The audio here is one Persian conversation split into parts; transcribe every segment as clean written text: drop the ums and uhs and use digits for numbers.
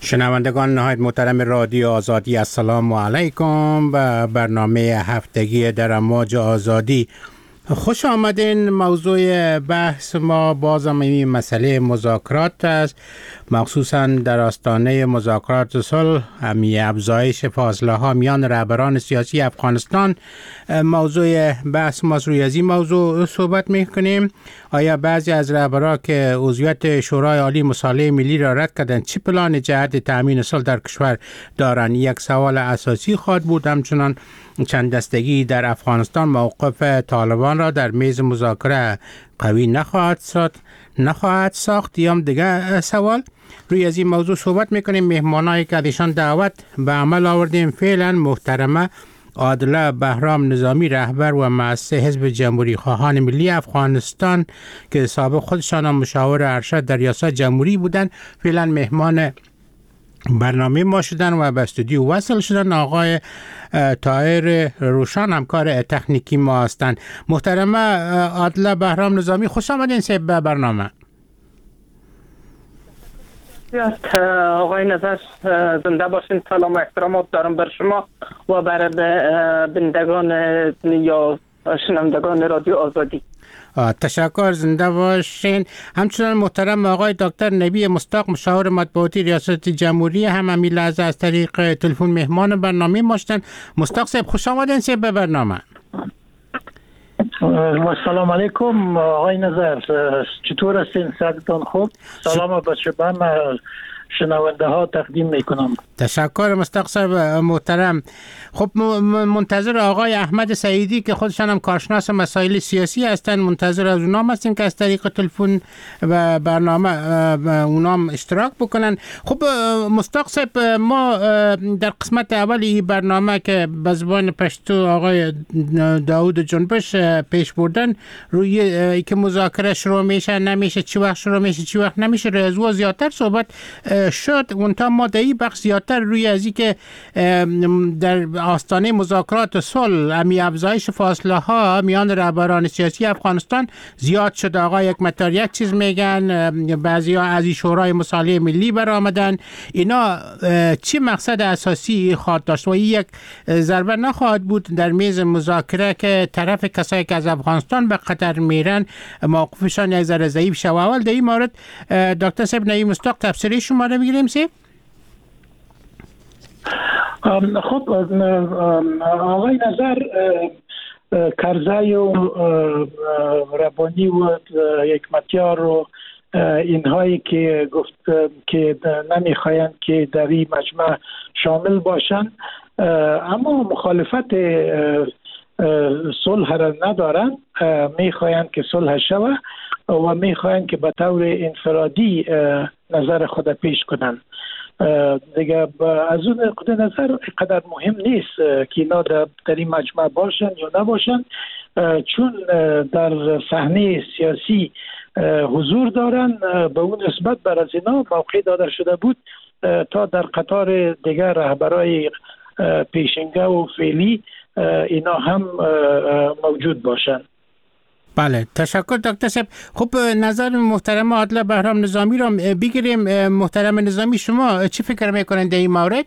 شنوندگان نهایت محترم رادیو آزادی، السلام علیکم و برنامه هفتگی در امواج آزادی. خوش آمدین. موضوع بحث ما بازم این مسئله مذاکرات است، مخصوصا در آستانه مذاکرات صلح، افزایش فاصله ها میان رهبران سیاسی افغانستان. موضوع بحث ما روی از این موضوع صحبت میکنیم. آیا بعضی از رهبران که عضویت شورای عالی مصالحه ملی را رد کردند چه پلان جهت تامین صلح در کشور دارند؟ یک سوال اساسی خواهد بود. همچنان چند دستگی در افغانستان موقف طالبان را در میز مذاکره قوی نخواهد ساخت یا دیگه سوال. روی از این موضوع صحبت میکنیم. مهمانایی که ایشان دعوت به عمل آوردیم فعلا محترمه عادله بهرام نظامی، رهبر و مؤسس حزب جمهوری خواهان ملی افغانستان که سابق خودشان مشاور ارشد در ریاست جمهوری بودند، فعلا مهمان برنامه ما شدن و به استودیو وصل شدن. آقای طاهر روشان همکار تکنیکی ما هستند. محترمه عادله بهرام نظامی، خوش آمدین به برنامه. آقای نظر زنده باشین. سلام و احترامات دارم بر شما و بر بندگان یا شنوندگان رادیو آزادی. تشکر، زنده باشین. همچنان محترم آقای دکتر نبی مصداق، مشاور مطبوعاتی ریاست جمهوری، هم همین لحظه از طریق تلفن مهمان برنامه ما شدن. مصداق صاحب خوش آمدین به برنامه. سلام علیکم آقای نظر، چطور هستین؟ صحتتان خوب؟ سلام به شما شنونده ها تقدیم میکنم. تشکر مصداق صاحب محترم. خب منتظر آقای احمد سعیدی که خودشان هم کارشناس مسائل سیاسی هستند، منتظر از اونام هستیم که از طریق تلفن و برنامه اونام اشتراک بکنن. خب مصداق صاحب، ما در قسمت اول این برنامه که به زبان پشتو آقای داود جنبش پیش بردن روی ای که مذاکره شروع میشه نمیشه، چی وقت شروع میشه چی وقت نمیشه، رضوا زیادتر صحبت شد. اونتا ما در این بخش زیادتر روی ازی که در آستانه مذاکرات صلح افزایش فاصله ها میان رهبران سیاسی افغانستان زیاد شده. آقا یک متر یک چیز میگن، بعضیا از شورای مصالحه ملی برآمدن. اینا چی مقصد اساسی خواهد داشت و یک ضربه نخواهد بود در میز مذاکره که طرف کسایی که از افغانستان به قطر میرن موقفشان یک ذره ضعیف شود؟ اول در این مورد دکتر صاحب نبی مصداق تفسیری شما رو میگیریم سی؟ خب آقای نظر، کرزی و ربانی و حکمتیار و اینهایی که گفت که نمیخواین که در این مجمع شامل باشن، اما مخالفت صلح را ندارن، میخواین که صلح شوه و میخواین که به طور انفرادی نظر خود پیش کنن. دیگه از اون نظر قدر مهم نیست که اینا در این مجمع باشن یا نباشن، چون در صحنه سیاسی حضور دارن. به اون نسبت بر از اینا موقع داده شده بود تا در قطار دیگر رهبرای پیشینگه و فعلی اینا هم موجود باشن. بله، تشکر دکتر صاحب. خب نظر محترم عادله بهرام نظامی را بگیریم. محترم نظامی، شما چی فکر میکنین در این مورد؟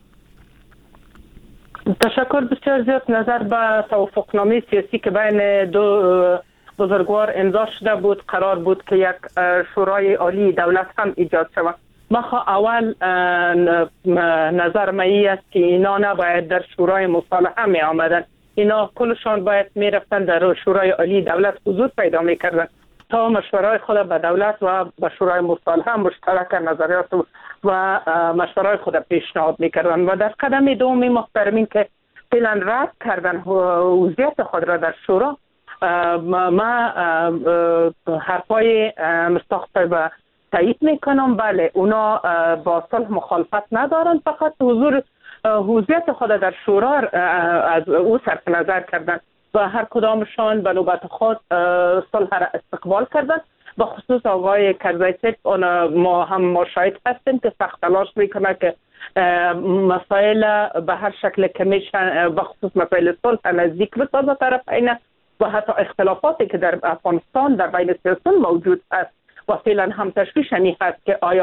تشکر بسیار زیاد. نظر به توافقنامه سیاسی که بین دو بزرگوار امضا شده بود، قرار بود که یک شورای عالی دولت هم ایجاد شود. اول نظر مایی است که اینا نباید در شورای مصالحه می آمدن، اینا کلشان باید می رفتن در شورای عالی دولت حضور پیدا می کردن تا مشورای خود به دولت و به شورای مصالحه مشترک نظریات و مشورای خود پیشنهاد می کردن. و در قدم دوم محترمین که فعلا رد کردن عضویت خود را در شورا، ما حرفای مصداق صاحب تایید میکنم. بله، اونا با صلح مخالفت ندارن، فقط حضور حضوریت خود در شورا از او صرف نظر کردن و هر کدامشان به نوبت خود صلح را استقبال کردن. به خصوص آقای کرزی ما هم شاهد هستیم که سخت تلاش میکنه که مسائل به هر شکل که میشن، به خصوص مسائل صلح نزدیک بسازه طرفین و حتی اختلافاتی که در افغانستان در بین سیاسیون موجود است و فعلا هم تشویش هست که آیا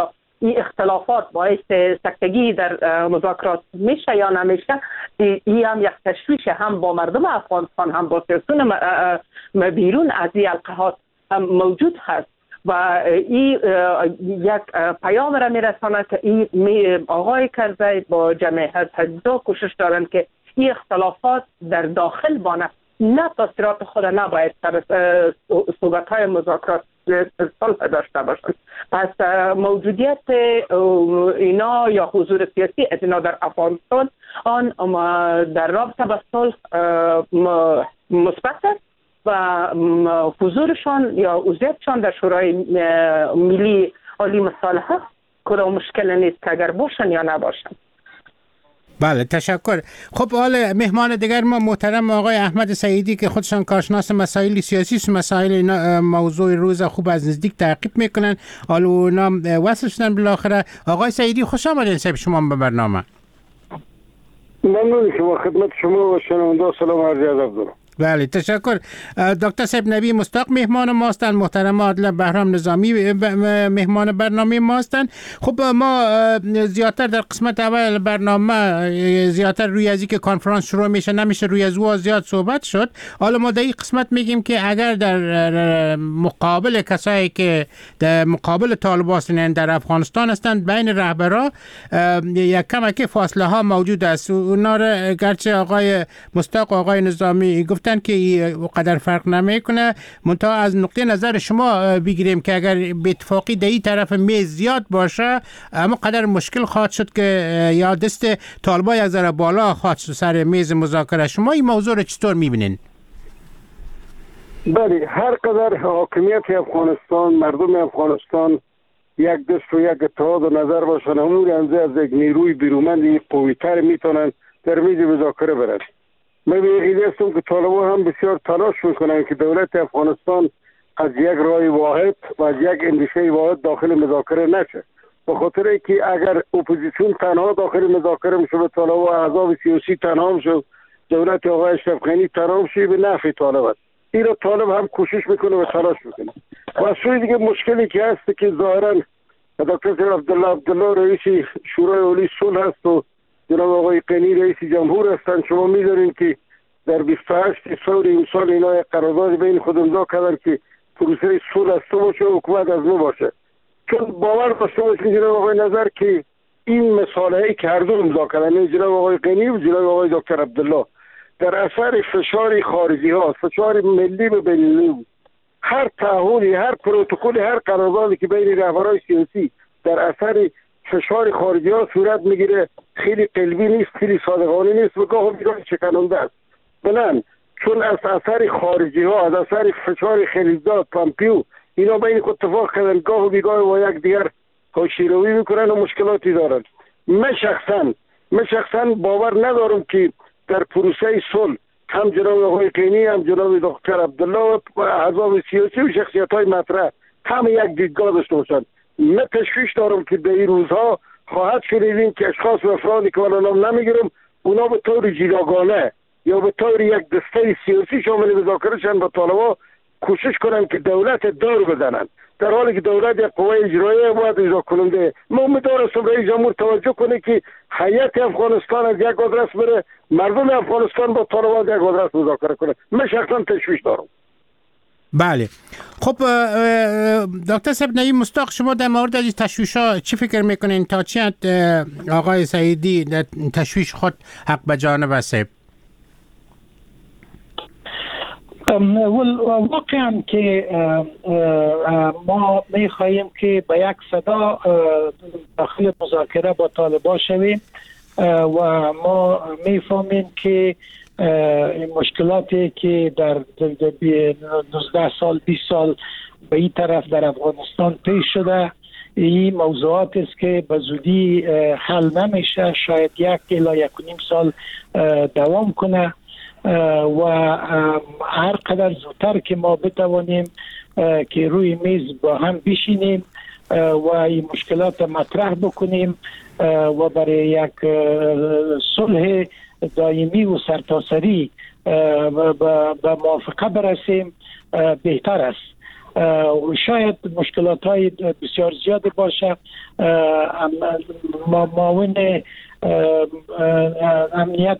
این اختلافات باعث سکتگی در مذاکرات میشه یا نمیشه، این هم یک تشویش هم با مردم افغانستان هم با سیاسیون بیرون از این القهات موجود هست و این یک پیام را میرساند که این آقای کرزی با جمعیت حزب کوشش دارند که این اختلافات در داخل بانه، نه تاثیرات خود نباید سر صحبت‌های مذاکرات صلح داشته باشند. پس موجودیت اینا یا حضور سیاسی اینا در افغانستان آن در رابطه با صلح مثبت است و حضورشان یا عضویتشان در شورای ملی عالی مصالحه کدام مشکل نیست که اگر باشن یا نباشن. بله تشکر. خب حالا مهمان دیگر ما محترم آقای احمد سعیدی که خودشان کارشناس مسائل سیاسی مسائل موضوع روز خوب از نزدیک تعقیب میکنن، حالا اونا وصل شدن بالاخره. آقای سعیدی خوش آمدین صاحب شما به برنامه. ممنون شما، خدمت شما و شنونده سلام عرض ادب دارم. بله تشکر. دکتر صاحب نبی مستاق مهمان ما هستند، محترم عادل بهرام نظامی مهمان برنامه ما هستند. خب ما زیادتر در قسمت اول برنامه زیادتر روی ازی که کنفرانس شروع میشه نمیشه روی از او زیاد صحبت شد. حالا ما در این قسمت میگیم که اگر در مقابل کسایی که در مقابل طالبان هستند در افغانستان هستند بین رهبرا یک کمک فاصله ها موجود است. اونا را گرچه آقای مستاق آقای نظامی گفتن که قدر فرق نمیکنه، منتها از نقطه نظر شما بگیریم که اگر به اتفاقی در این طرف میز زیاد باشه اما قدر مشکل خواهد شد که یا دست طالبان یک ذره بالا خواهد شد سر میز مذاکره. شما این موضوع رو چطور میبینین؟ بله، هر قدر حاکمیت افغانستان، مردم افغانستان یک دست و یک اتحاد و نظر باشن، همون رمزه از یک نیروی بیرومند قوی‌تر میتونن در میز مذاکره برن. من به عقیده هستم که طالبان هم بسیار تلاش میکنن که دولت افغانستان از یک راه واحد و از یک اندیشه واحد داخل مذاکره نشه، به خاطر اینکه اگر اپوزیسیون تنها داخل مذاکره میشه و طالبان احزاب سیاسی تنها میشه، دولت آقای اشرف غنی تنها میشه، به نفع طالب است. این را طالب هم کوشش میکنه و تلاش میکنه. و از سوی دیگه مشکلی که هست که ظاهرا دکتر عبدالله رئیس شورای عالی صلح هست و جناب آقای غنی رئیس جمهور هستند. شما می‌دانید که در 28 سال امسال اینا یک قرارداد بین خود امضا کردن که پروسه صلح از تو باشه و حکومت از ما باشه. چون باور داشته باشید جناب آقای نظر که این مصالحه‌ای که هر دو امضا کردن، جناب آقای غنی و جناب آقای دکتر عبدالله، در اثر فشار خارجی ها، فشار ملی و بین‌المللی، هر تعهدی، هر پروتکلی، هر قراردادی که بین رهبران سیاسی در اثر فشار خارجی ها صورت میگیره، خیلی قلبی نیست، خیلی صادقانه نیست و گاه بیگاه شکننده است. بلند چون از اثر خارجی ها، از اثر فشار خلیزداد، پامپیو، اینا بین خود اتفاق کردن، گاه بیگاه و یک دیگر حاشیه‌روی میکنن و مشکلاتی دارن. من شخصا باور ندارم که در پروسه صلح هم جناب آقای غنی هم جناب دکتر عبدالله و احزاب سیاسی و شخصیت‌های مطرح هم یک دیدگاه داشته باشند. من تشویش دارم که در این روزها خواهد شنیدیم که اشخاص و افرادی که من نام نمیگیرم، اونا به طور جداگانه یا به طور یک دسته سیاسی شامل مذاکره شدن با طالبان کوشش کنن که دولت دار بزنن، در حالی که دولت یک قوه اجرایی باید اجرا کننده. من امیدوار هستم رئیس جمهور توجه کنه که هیئت افغانستان از یک آدرس بره، مردم افغانستان با طالبان یک آدرس مذاکره کنه. من شخصا تشویش دارم. بله. خب دکتر صاحب نعیم مستاق، شما در مورد از تشویش‌ها چی فکر میکنین؟ تا چی آقای سعیدی در تشویش خود حق به جانب است؟ واقعا که ما میخواهیم که به یک صدا داخل مذاکره با طالبان شویم و ما میفهمیم که مشکلاتی که در 19 سال 20 سال به این طرف در افغانستان پیش شده، این موضوعات است که به زودی حل نمیشه، شاید 1 الی 1.5 سال دوام کنه و هر قدر زودتر که ما بتوانیم که روی میز با هم بشینیم و این مشکلات مطرح بکنیم و برای یک صلح دائمی و سرتاسری به موافقه برسیم بهتر است. شاید مشکلات های بسیار زیادی باشه. معاون امنیت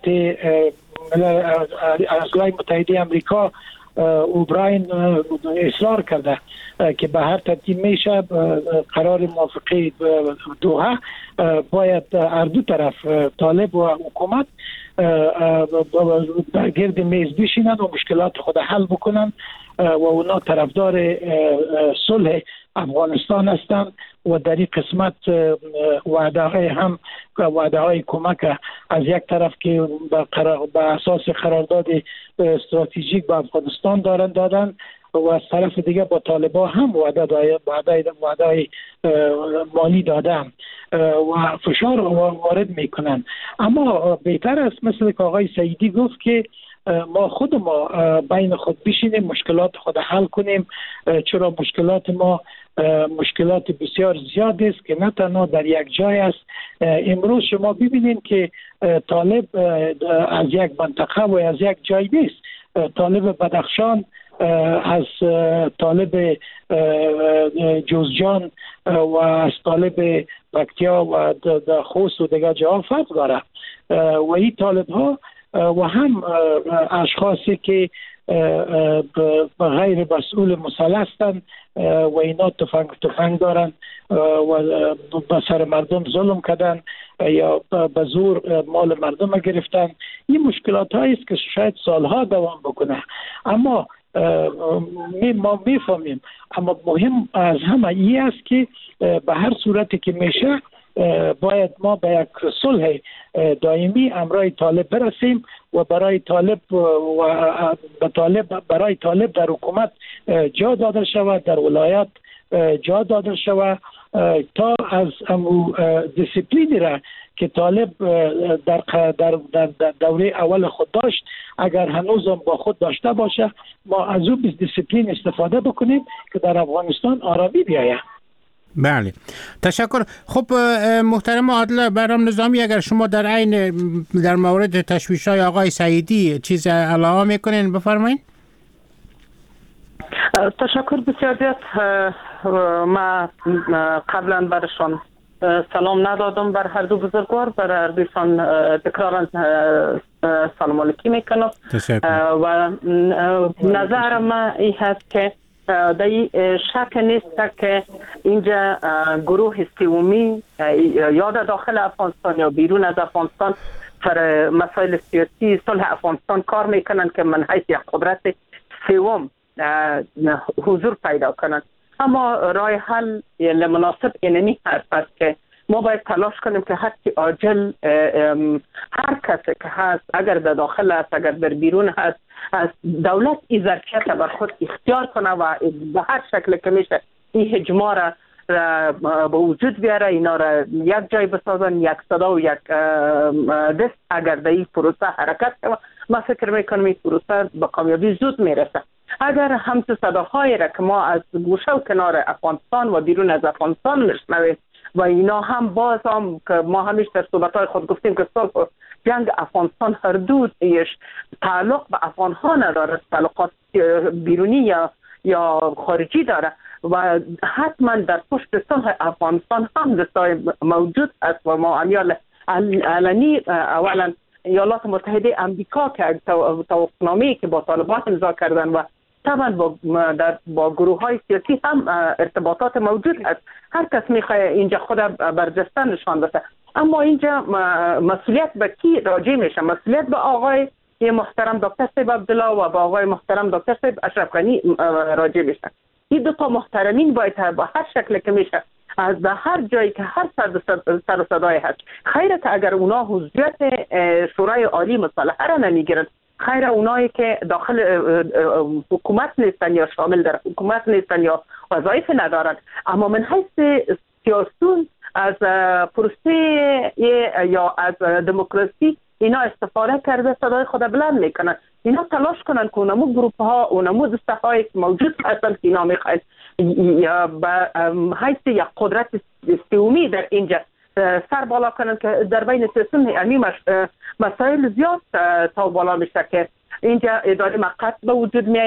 ایالات متحده آمریکا اوبراین اصرار کرده که به هر ترتیب میشه قرار موافقه دوحه باید هر دو طرف طالب و حکومت در گرد میز بشینن و مشکلات خود حل بکنن و اونا طرفدار صلح افغانستان هستند و در این قسمت وعده های کمک از یک طرف که به اساس قرارداد استراتژیک به افغانستان دادن و از طرف دیگه با طالبان هم وعده مالی دادن و فشار وارد میکنن. اما بهتر است مثل که آقای سعیدی گفت که ما بین خود بشینیم مشکلات خود حل کنیم، چرا مشکلات ما مشکلات بسیار زیاد است که نه تنها در یک جای است. امروز شما ببینید که طالب از یک منطقه و از یک جای نیست. طالب بدخشان از طالب جوزجان و از طالب پکتیا و خوست و دیگر جاها فرق داره و این طالب ها و هم اشخاصی که غیر مسئول مسلح هستند و اینا تفنگ دارن و به سر مردم ظلم کردن یا به زور مال مردم گرفتن. این مشکلات هایی است که شاید سالها دوام بکنه، اما ما میفهمیم. اما مهم از همه این است که به هر صورتی که میشه باید ما به یک صلح دائمی امرای طالب برسیم و برای طالب در حکومت جا داده شود، در ولایت جا داده شود تا از دیسیپلینی را که طالب در دوره اول خود داشت اگر هنوزم با خود داشته باشه ما از او دیسیپلین استفاده بکنیم که در افغانستان آرامی بیاید. بله، تشکر. خب محترم عادل برام نظامی، اگر شما در مورد تشویش‌های آقای سعیدی چیز علاوه میکنین بفرمایید. تشکر بسیار زیاد. ما قبلا برشان سلام ندادم بر هر دو بزرگوار، بر هر دوشان تکرارا سلام علیکی میکنم و نظر ما این هست که در شک نیست که اینجا گروه سومی یا در داخل افغانستان یا بیرون از افغانستان سر مسائل سیاسی صلح افغانستان کار میکنن که من حیث یک قدرت سوم حضور پیدا کنن. اما راه حل مناسب اینمی هست که ما باید تلاش کنیم که هرچی عاجل هر کسی که هست، اگر در داخل هست اگر در بیرون هست، از دولت این ظرفیت بر خود اختیار کنه و به هر شکل که میشه این هجما را به وجود بیاره، اینا را یک جای بسازن، یک صدا و یک دست اگر در این پروسه حرکت کنه. ما فکر میکنم این پروسه به کامیابی زود میرسه. اگر همچه صداهایی را که ما از گوشه و کنار افغانستان و بیرون از افغانستان میشنویم و اینا هم باز هم که ما همیشه در صحبت‌های خود گفتیم که صلح و جنگ افغانستان هر دو ایش تعلق به افغان ها نداره، تعلقات بیرونی یا خارجی داره و حتما در پشت صلح افغانستان هم دستای موجود است و ما امیال علنی اولا ایالات متحده آمریکا که توافقنامه‌ای که با طالبان امضا کردن و طبعا با گروه های سیاسی هم ارتباطات موجود است. هر کس میخواد اینجا خود برجسته نشان بده، اما اینجا مسئولیت به کی راجع میشه؟ مسئولیت به آقای محترم دکتر صاحب عبدالله و به آقای محترم دکتر صاحب اشرف غنی راجع میشه. این دو تا محترمین باید به هر شکل که میشه از به هر جایی که هر سر و صدای هست، خیره که اگر اونا حضوریت شورای عالی مصالحه را نمیگیرن، خیره اونایی که داخل حکومت نیستن یا شامل در حکومت نیستن یا وظایف ندارن، اما من حیث سیاسون از پروسه یا از دموکراسی اینا استفاده کرده صدای خود بلند میکنن. اینا تلاش کنن که اونمو گروپ ها اونمو دسته های موجود هستن که اینا میخواید یا به حیث یک قدرت سومی در اینجا سر بالا کنن که در بین سیاسون یعنی مسائل زیاد تا بالا میشه که اینجا اداره مقصد به وجود میایه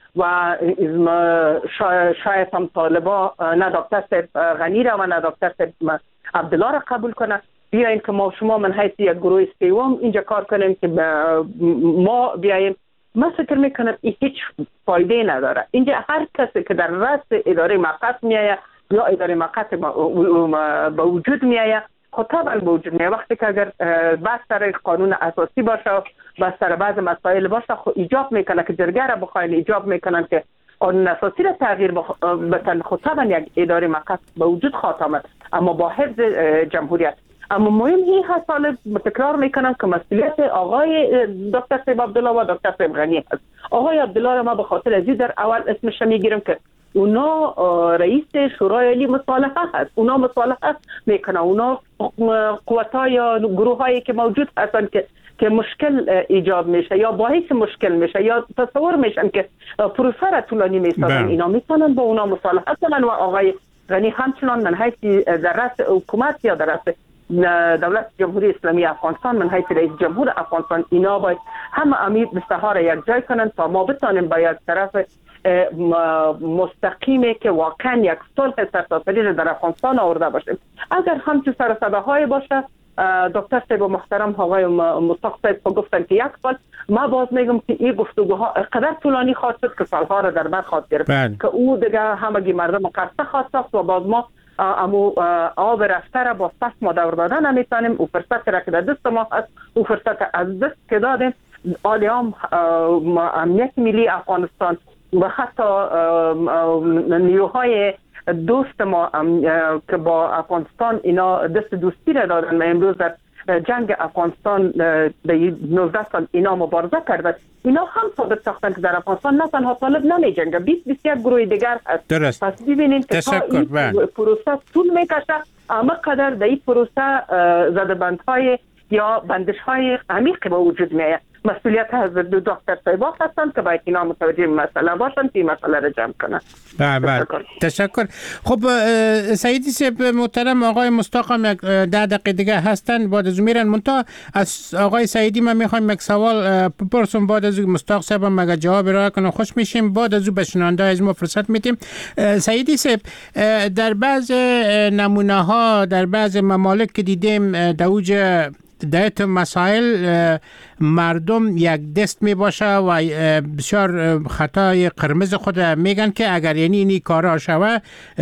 و شاید هم طالبا نه دکتر صاحب غنی را و نه دکتر صاحب عبدالله را قبول کنه. بیاییم که ما شما من حیث یک گروه سوم اینجا کار کنیم که ما بیاییم. من فکر میکنم این هیچ فایده نداره. اینجا هر کسی که در رأس اداره موقت میایه یا اداره موقت به وجود میایه طبعا به وجود میایه. وقتی که اگر بحث سر قانون اساسی باشه بحث سر بعض مسائل باشه خب ایجاب میکنه که جرگه را بخواین، ایجاب میکنن که قانون اساسی را تغییر بتن. خب طبعا یک اداره موقت به وجود خواهد آمد اما با حفظ جمهوریت. اما مهم این هست، حالا تکرار میکنم که مسئولیت آقای دکتر صاحب عبدالله و دکتر صاحب غنی هست. آقای عبدالله را ما به خاطر ازی در اول اسمش میگیرم که اونا رئیس شورای عالی مصالحه هست. اونا مصالحه میکنه، اونا قوت‌ها یا گروه‌هایی که موجود هستن که مشکل ایجاد میشه یا باعث مشکل میشه یا تصور میشن که پروسه را طولانی میسازن، اینا میتونن با اونا مصالحه کنن. و آقای غنی همچنان من حیث در رأس حکومت یا در رأس دولت جمهوری اسلامی افغانستان، من حیث رئیس جمهور افغانستان، اینا باید همه امید بستها را یک جای کنن تا ما بتانیم با یک طرف مستقیمی که واقعا یک صلح سرتاسری را در افغانستان آورده باشیم. اگر همچون سر صداهای باشه دکتر صاحب محترم آقای مصطفی صاحب گفتن که یک سال، ما باز میگم که این گفتگوها قدر طولانی خواهد شد که سالها را در بر خواهد گرفت که او دیگه همگی مردم قصه خواهد ساخت و باز ما امو آب رفته را با فصل ما دور دادن نمیتونیم. او فرصت را که در دست ما هست او فرصت از دست که دادیم. آلیام امنیت ملی افغانستان و حتی نیروهای دوست ما که با افغانستان اینا دست دوستی را دادن و امروز در جنگ افغانستان در 19 سال اینا مبارزه کردن. اینا هم ثابت ساختن که در افغانستان نه تنها طالب نمی جنگه، 21 گروه دیگر هست. درست. پس ببینید که تا این پروسه طول میکشه، اما قدر در این پروسه زدبندهای یا بندشهای عمیق به وجود میاد. مسئولیت از دو دکتر صاحبا هستند که باید اینا متوجه مسئله باشن که این مسئله را جمع کنن. بله تشکر. خب سیدی صاحب محترم، آقای مصطفی هم 10 دقیقه دیگه هستن بعد از میرن. منتها از آقای سیدی من میخوایم یک سوال بپرسم، بعد از مصطفی صاحب هم اگه جواب را کنه خوش میشیم، بعد از به شنونده از ما فرصت میدیم. سیدی صاحب در بعض نمونه ها در بعض ممالک که دیدیم دوج دایت مسائل مردم یک دست می باشه و بسیار خطای قرمز خود میگن که اگر یعنی اینی کارا شوه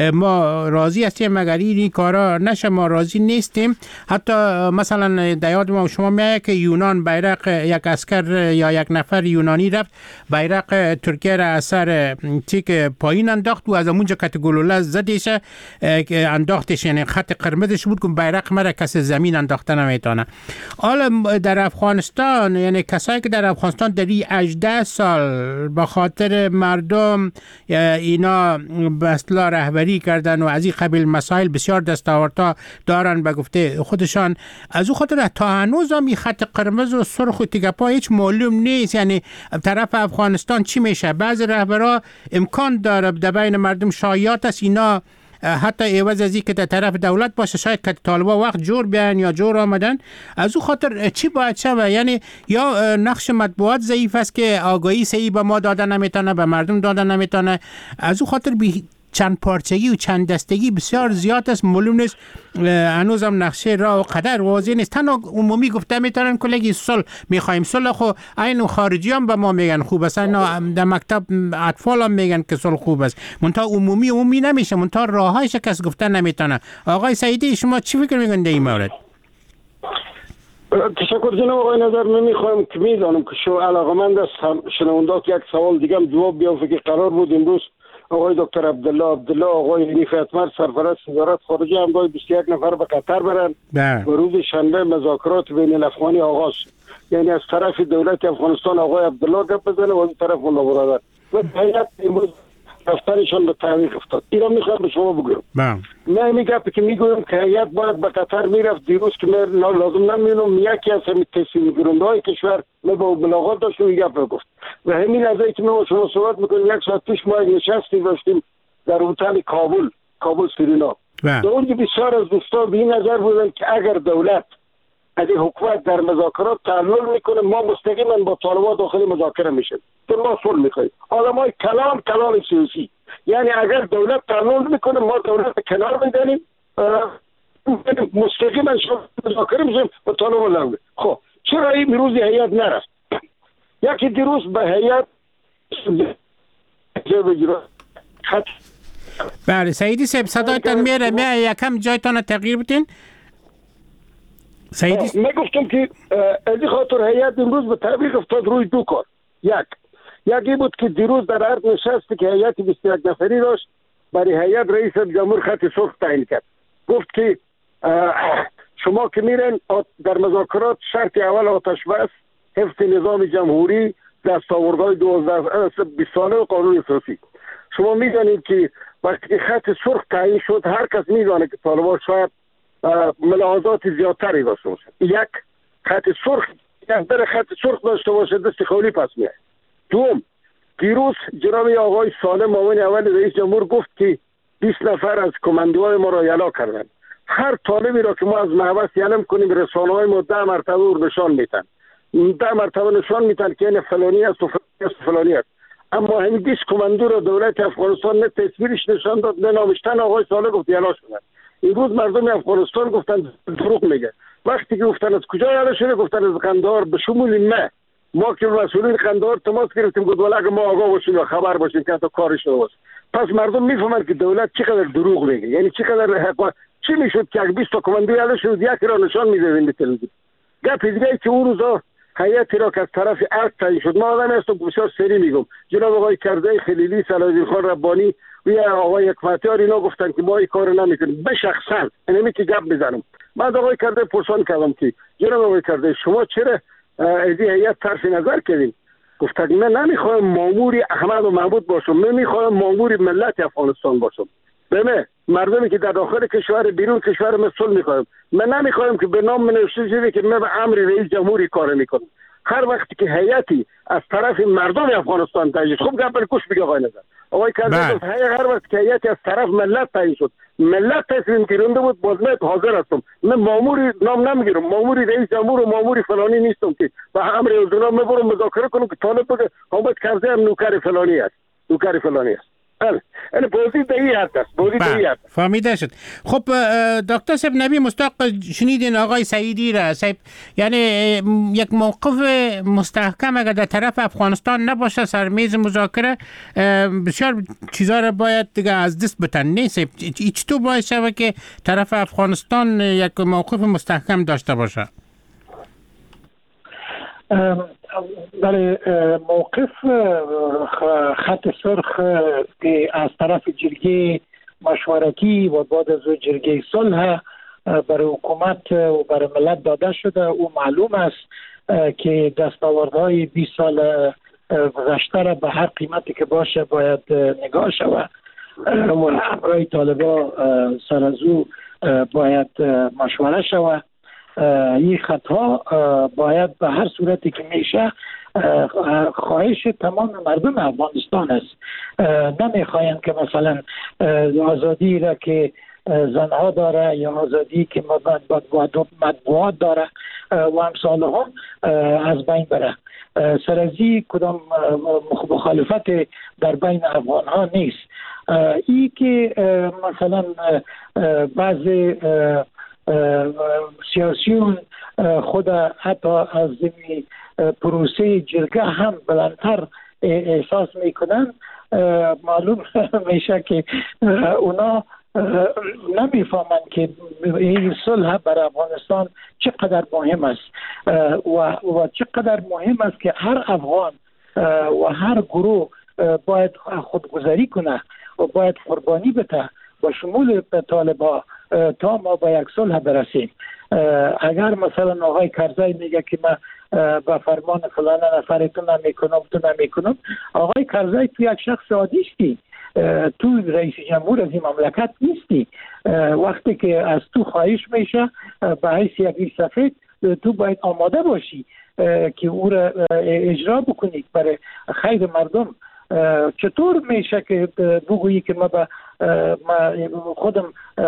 ما راضی هستیم، اگر اینی کارا نشه ما راضی نیستیم. حتی مثلا در یاد ما شما میاد که یونان بیرق یک اسکر یا یک نفر یونانی رفت بیرق ترکیه را از سر تیک پایین انداخت و از اونجا که گلوله زدیش انداختش، یعنی خط قرمزش بود که بیرق مرا کسی زمین انداخته نمیتونه. حالا در افغانستان یعنی کسایی که در افغانستان در 18 سال به خاطر مردم اینا به اصطلاح رهبری کردن و از این قبیل مسائل بسیار دستاوردها دارن به گفته خودشان، از او خاطر تا هنوز هم این خط قرمز و سرخ و تیکپا هیچ معلوم نیست. یعنی طرف افغانستان چی میشه؟ بعضی رهبرها امکان داره در بین مردم شایعات است اینا حتی عوض از این که در طرف دولت باشه شاید که طالبا وقت جور بیان یا جور آمدن. از او خاطر چی باید شوه؟ یعنی یا نقش مطبوعات ضعیف است که آگاهی صحیح به ما دادن نمیتونه، به مردم دادن نمیتونه. از او خاطر چند پارچگی و چند دستگی بسیار زیاد است، معلوم نیست هنوزم نقشه را و قدر واضح نیست. تنها عمومی گفته میتونن کلگی صلح میخوایم. صلح خو این خارجی هم به ما میگن خوب است، در مکتب اطفال هم میگن که صلح خوب است، منتها عمومی نمیشه، منتها راهایش کس گفته نمیتونه. آقای سعیدی شما چی فکر میکنید در این مورد؟ تشکر جناب آقای نظر. من میخوایم که میدانم که شو علاقمند است شنوندات یک سوال دیگه هم جواب بیافته که قرار بود امروز آقای دکتر عبدالله آقای حنیف اتمر سرپرست وزارت خارجه همراه 21 نفر به قطر برن و روز شنبه مذاکرات بین الافغانی آغاز، یعنی از طرف دولت افغانستان آقای عبدالله گپ بزنه و از طرف ملا برادر و هیئت امروز رفتنشان به تعویق افتاد. اینا میخوام به شما بگم. من میگم که میگویم که هیئت باید به قطر میرفت. دیروز که من لازم نمیدونم یکی از همین تصمیم گیرنده‌های کشور من با ملاقات داشتم میگم گفت و همین از اینکه ما شما صحبت میکنیم یک ساعت پیش ما نشستی داشتیم در هتل کابل سرینا. در اونجا بسیار از دوستان به این نظر بودن که اگر دولت از حکومت در مذاکرات تعامل میکنه ما مستقیما با طالبان داخل مذاکره میشیم. ما صلح میخوایم. آدمای کلام سیاسی، یعنی اگر دولت قانون میکنه ما دولت کنار میدنیم، مستقیما مذاکره میشیم با طالبان لغو. خب چرا این روز هیئت نرفت؟ یکی دیروز به هیئت بله سعیدی صاحب صدایتان میره، یکم جایتان تغییر بتین سعیدی. من گفتم که از خاطر هیئت امروز به تعبیر افتاد روی دو کار. یکی بود که دیروز در عرض نشستی که هیئت 21 نفری داشت، برای هیئت رئیس جمهور خط سرخ تعیین کرد. گفت که شما که میرن در مذاکرات شرط اول آتش بس، حفظ نظام جمهوری، دستاوردهای 20 ساله و قانون اساسی. شما میدانید که وقتی که خط سرخ تعیین شد هر کس میدانه که طالبان شاید ملاحظات زیادتری داشته باشه. یک خط سرخ، در خط سرخ داشته باشه دست خالی پس میاد. دوم، دیروز جناب آقای سالم معاون اول رئیس جمهور گفت که 20 نفر از کماندوهای ما را یلا کردن. هر طالبی را که ما از محبس یلم کنیم رسانه‌های ما 10 مرتبه نشان میتن، 10 مرتبه نشان میتن که این فلانی است و فلانی است. اما همین 20 کماندو را دولت افغانستان نه تصویرش نشان داد نه نامشتن آقای سالم گفت یلا شدن. امروز مردم افغانستان گفتن دروغ میگه. وقتی که گفتن از کجا یلا شده، گفتن از قندهار، به شمول ما که مسئولین قندهار تماس گرفتیم گفت ولی اگه ما آگاه باشیم یا خبر باشیم که حتی کارش نباشه. پس مردم میفهمن که دولت چقدر دروغ میگه، یعنی چقدر حق. چی میشد که 20 تا کماندو یلا شد یکی را نشان میدادیم به تلویزیون. گپ دیگه که اون روزا هیئتی را که از طرف ارگ تعیین شد، ما آدم هستم بسیار سری میگم، جناب آقای کرزی خلیلی، صلاح‌الدین خان ربانی و آقای حکمتیار اینا گفتن که ما این کار نمیکنیم. به شخصا اینمی که گپ بزنم، من آقای کرزی پرسان کردم که جناب آقای کرزی شما چرا از این هیئت طرف نظر کردین؟ گفت من نمیخوایم ماموری احمد و محمود باشم، من میخوایم ماموری ملت افغانستان باشم. بله مردمی که در داخل کشور بیرون کشور مسئول میخوایم. من نمیخوایم که به نام نوشته شده که من به امر رئیس جمهوری کار میکنم. هر وقتی که هیئتی از طرف مردم افغانستان تعیین شد، خب گپ کوش بگه آقای نظر آقای کرزی، هر وقتی که هیئتی از طرف ملت تعیین شد، ملت تصمیم گیرنده بود، باز من حاضر هستم. من ماموری نام نمیگیرم، ماموری رئیس جمهور و ماموری فلانی نیستم که به امر اونا میبرم مذاکره کنم که طالب بگه حکومت کرزی هم نوکر فلانی است، نوکر فلانی است. این بازی به این حد است، بازی به این حد. فهمیده شد. خب دکتر صاحب نبی مستاق شنیدین آقای سعیدی را صاحب، یعنی یک موقف مستحکم اگر در طرف افغانستان نباشه سر میز مذاکره، بسیار چیزا را باید دیگه از دست بتن. نه صاحب چطور باید شود که طرف افغانستان یک موقف مستحکم داشته باشه؟ برای موقف خط سرخ که از طرف جرگه مشورتی و بعد از جرگه صلح برای حکومت و برای ملت داده شده، او معلوم است که دستاوردهای 20 سال گذشته را به هر قیمتی که باشه باید نگاه شود و امرای طالبا سر از او باید مشوره شود. این خطا باید به هر صورتی که میشه خواهش تمام مردم افغانستان است. نمیخواین که مثلا آزادی را که زنها داره یا آزادی که مطبوعات داره و امثال هم از بین بره. سرازی کدام مخالفت در بین افغان ها نیست. ای که مثلا بعضی سیاسیون خود حتی از زمین پروسه جرگه هم بلندتر احساس میکنن، معلوم میشه که اونا نمیفهمن که این صلح برای افغانستان چقدر مهم است و چقدر مهم است که هر افغان و هر گروه باید خودگذری کنه و باید قربانی بده با شمول طالبا تا ما به یک صلح برسیم. اگر مثلا آقای کرزی میگه که من با فرمان فلان نفر تو نمیکنم، آقای کرزی تو یک شخص عادی استی، تو رئیس جمهور از این مملکت نیستی. وقتی که از تو خواهش میشه به حیث یک سفید، تو باید آماده باشی که او را اجرا بکنید برای خیر مردم. چطور میشه که بگویی که ما به خودم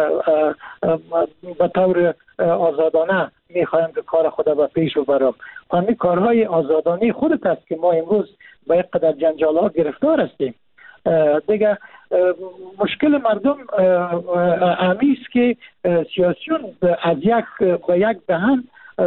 به طور آزادانه میخوایم که کار خود به پیش ببرم. همین کارهای آزادانه خودت است که ما امروز با یک قدر جنجال ها گرفتار هستیم. دیگه مشکل مردم امیست که سیاسیون از یک دهن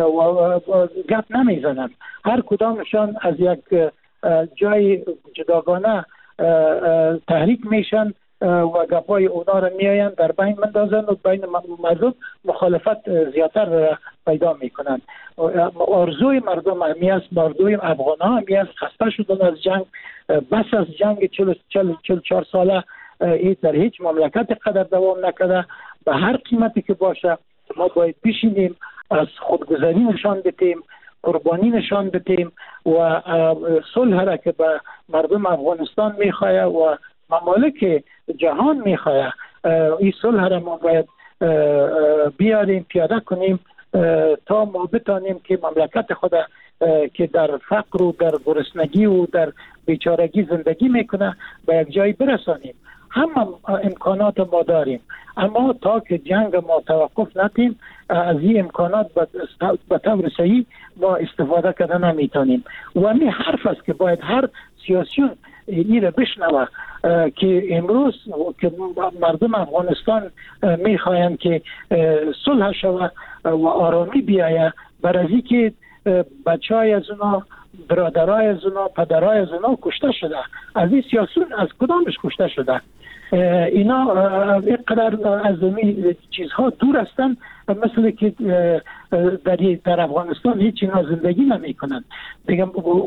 گپ نمیزنن. هر کدامشان از یک جای جداگانه تحریک میشن و گپای اونا را میآین در بین مندازن و بین مردم مخالفت زیادتر پیدا میکنن. آرزوی مردم همی است، آرزوی افغان ها همی است، خسته شدن از جنگ، بس از جنگ 44 ساله در هیچ مملکت قدر دوام نکرده. به هر قیمتی که باشه ما باید بشینیم، از خودگذری نشان بدیم، قربانی نشان بدیم و صلح را که به مردم افغانستان میخواه و ممالک جهان میخواه، این صلح را ما باید بیاریم، پیاده کنیم تا ما بتانیم که مملکت خود که در فقر و در گرسنگی و در بیچارگی زندگی میکنه به یک جایی برسانیم. همه امکانات ما داریم، اما تا که جنگ ما توقف ندیم از این امکانات به طور صحیح ما استفاده کرده نمیتونیم. و همین حرف است که باید هر سیاسیون این را بشنوه که امروز که مردم افغانستان میخواین که صلح شوه و آرامی بیایه، برای که بچهای از اونا، برادرای از اونا، پدرای از اونا کشته شده. از این سیاسیون از کدامش کشته شده؟ اینا اینقدر از این چیزها دور هستن مثل که در افغانستان هیچ اینا زندگی نمی کنند. دیگه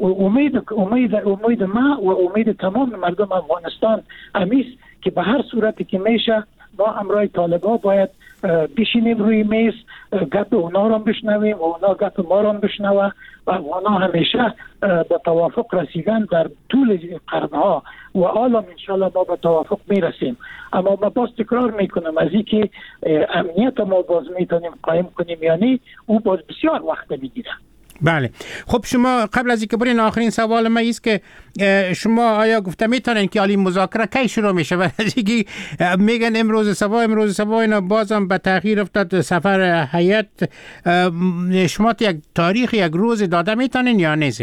امید ما و امید تمام مردم افغانستان همیست که به هر صورتی که میشه ما امرای طالبا باید بشینیم روی میز، گپ اونا رو بشنویم و اونا گپ ما رو بشنوه و اونا همیشه به توافق رسیدن در طول قرنها و حالا انشالله ما به توافق میرسیم. اما ما باز تکرار میکنم از این که امنیت ما باز میتونیم قایم کنیم یعنی او باز بسیار وقت میگیره. بله. خب شما قبل از اینکه برین آخرین سوال ما است که شما آیا گفته میتونین که علی مذاکره کی شروع میشه؟ و اینکه میگن امروز صبح اینا بازم به تاخیر افتاد سفر هیئت. شما یک تاریخ یک روز داده میتونین یا نیست؟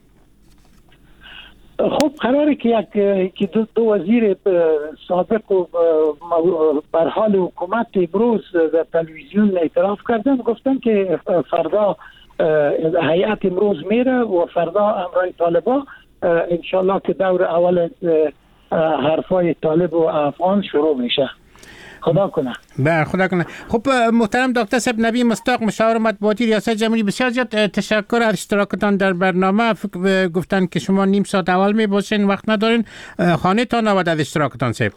خب قراره که دو وزیر سابق و بر حال حکومت امروز در تلویزیون اعتراف کردن، گفتن که فردا هیئت امروز میره و فردا امرای طالبا انشالله که دور اول حرفای طالب و افغان شروع میشه. خدا کنه. بله خدا کنه. خب محترم دکتر صاحب نبی مصداق مشاور مطبوعاتی ریاست جمهوری، بسیار زیاد تشکر از اشتراکتان در برنامه. گفتن که شما نیم ساعت اول می باشین، وقت ندارین. خانه تان نود از اشتراکتان صاحب.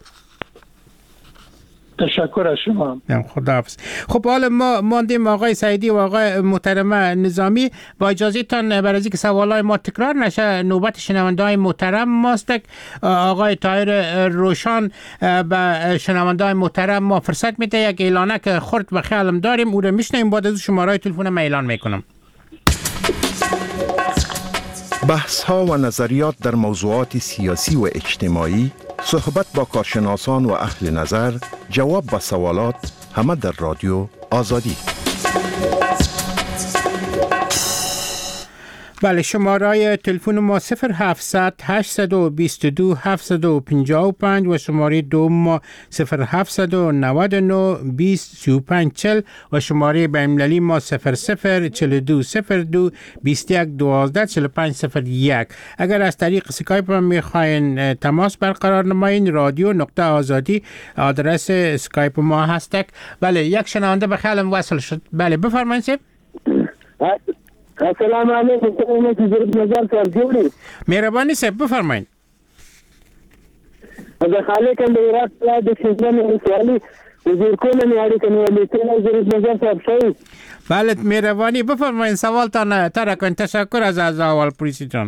تشکر از شما. خداحافظ. خب حالا ما ماندیم آقای سعیدی و آقای محترم نظامی. با اجازه تان برای اینکه سوالای ما تکرار نشه نوبت شنونده‌های محترم ماست. آقای طاهر روشان به شنونده‌های محترم ما فرصت میده یک اعلانه که خرد به خیالم داریم او رو میشنیم، بعد از شماره تلفن ما اعلان میکنم. بحث ها و نظریات در موضوعات سیاسی و اجتماعی، صحبت با کارشناسان و اهل نظر، جواب به سوالات، همه در رادیو آزادی. بله شماره تلفن ما 0700 822 755 و شماره دوم ما 0799 20 35 40 و شماره بین‌المللی ما 0042 02 21 12 45 01. اگر از طریق اسکایپ هم میخواین تماس برقرار نمایین رادیو.آزادی آدرس اسکایپ ما هستک. بله یک شنونده به خیالم وصل شد. بله بفرمایید. السلام علیکم. مهربانی صاحب بفرمایید. از خالقم به عراق د شیزن ولسوالی وزیر کول میاری کنه ولی تل ضرورت نظر صاحب شي. بله مهربانی بفرمایید سوالتان ترکن. تشکر از اول پریسیتون.